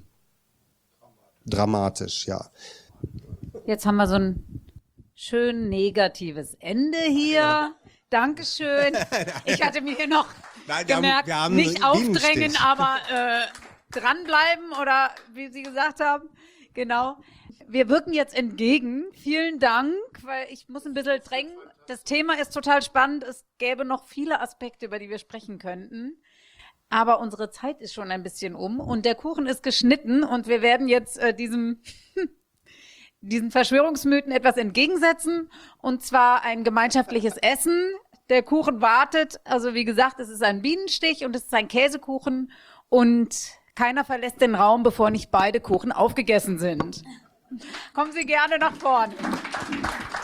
dramatisch, ja. Jetzt haben wir so ein schön negatives Ende hier. Dankeschön. Ich hatte mir hier noch Nein, wir gemerkt, haben, wir haben nicht aufdrängen, Bienenstich. aber äh, dranbleiben oder wie Sie gesagt haben. Genau. Wir wirken jetzt entgegen. Vielen Dank, weil ich muss ein bisschen drängen. Das Thema ist total spannend. Es gäbe noch viele Aspekte, über die wir sprechen könnten. Aber unsere Zeit ist schon ein bisschen um und der Kuchen ist geschnitten und wir werden jetzt äh, diesem diesen Verschwörungsmythen etwas entgegensetzen, und zwar ein gemeinschaftliches Essen. Der Kuchen wartet, also wie gesagt, es ist ein Bienenstich und es ist ein Käsekuchen und keiner verlässt den Raum, bevor nicht beide Kuchen aufgegessen sind. Kommen Sie gerne nach vorne.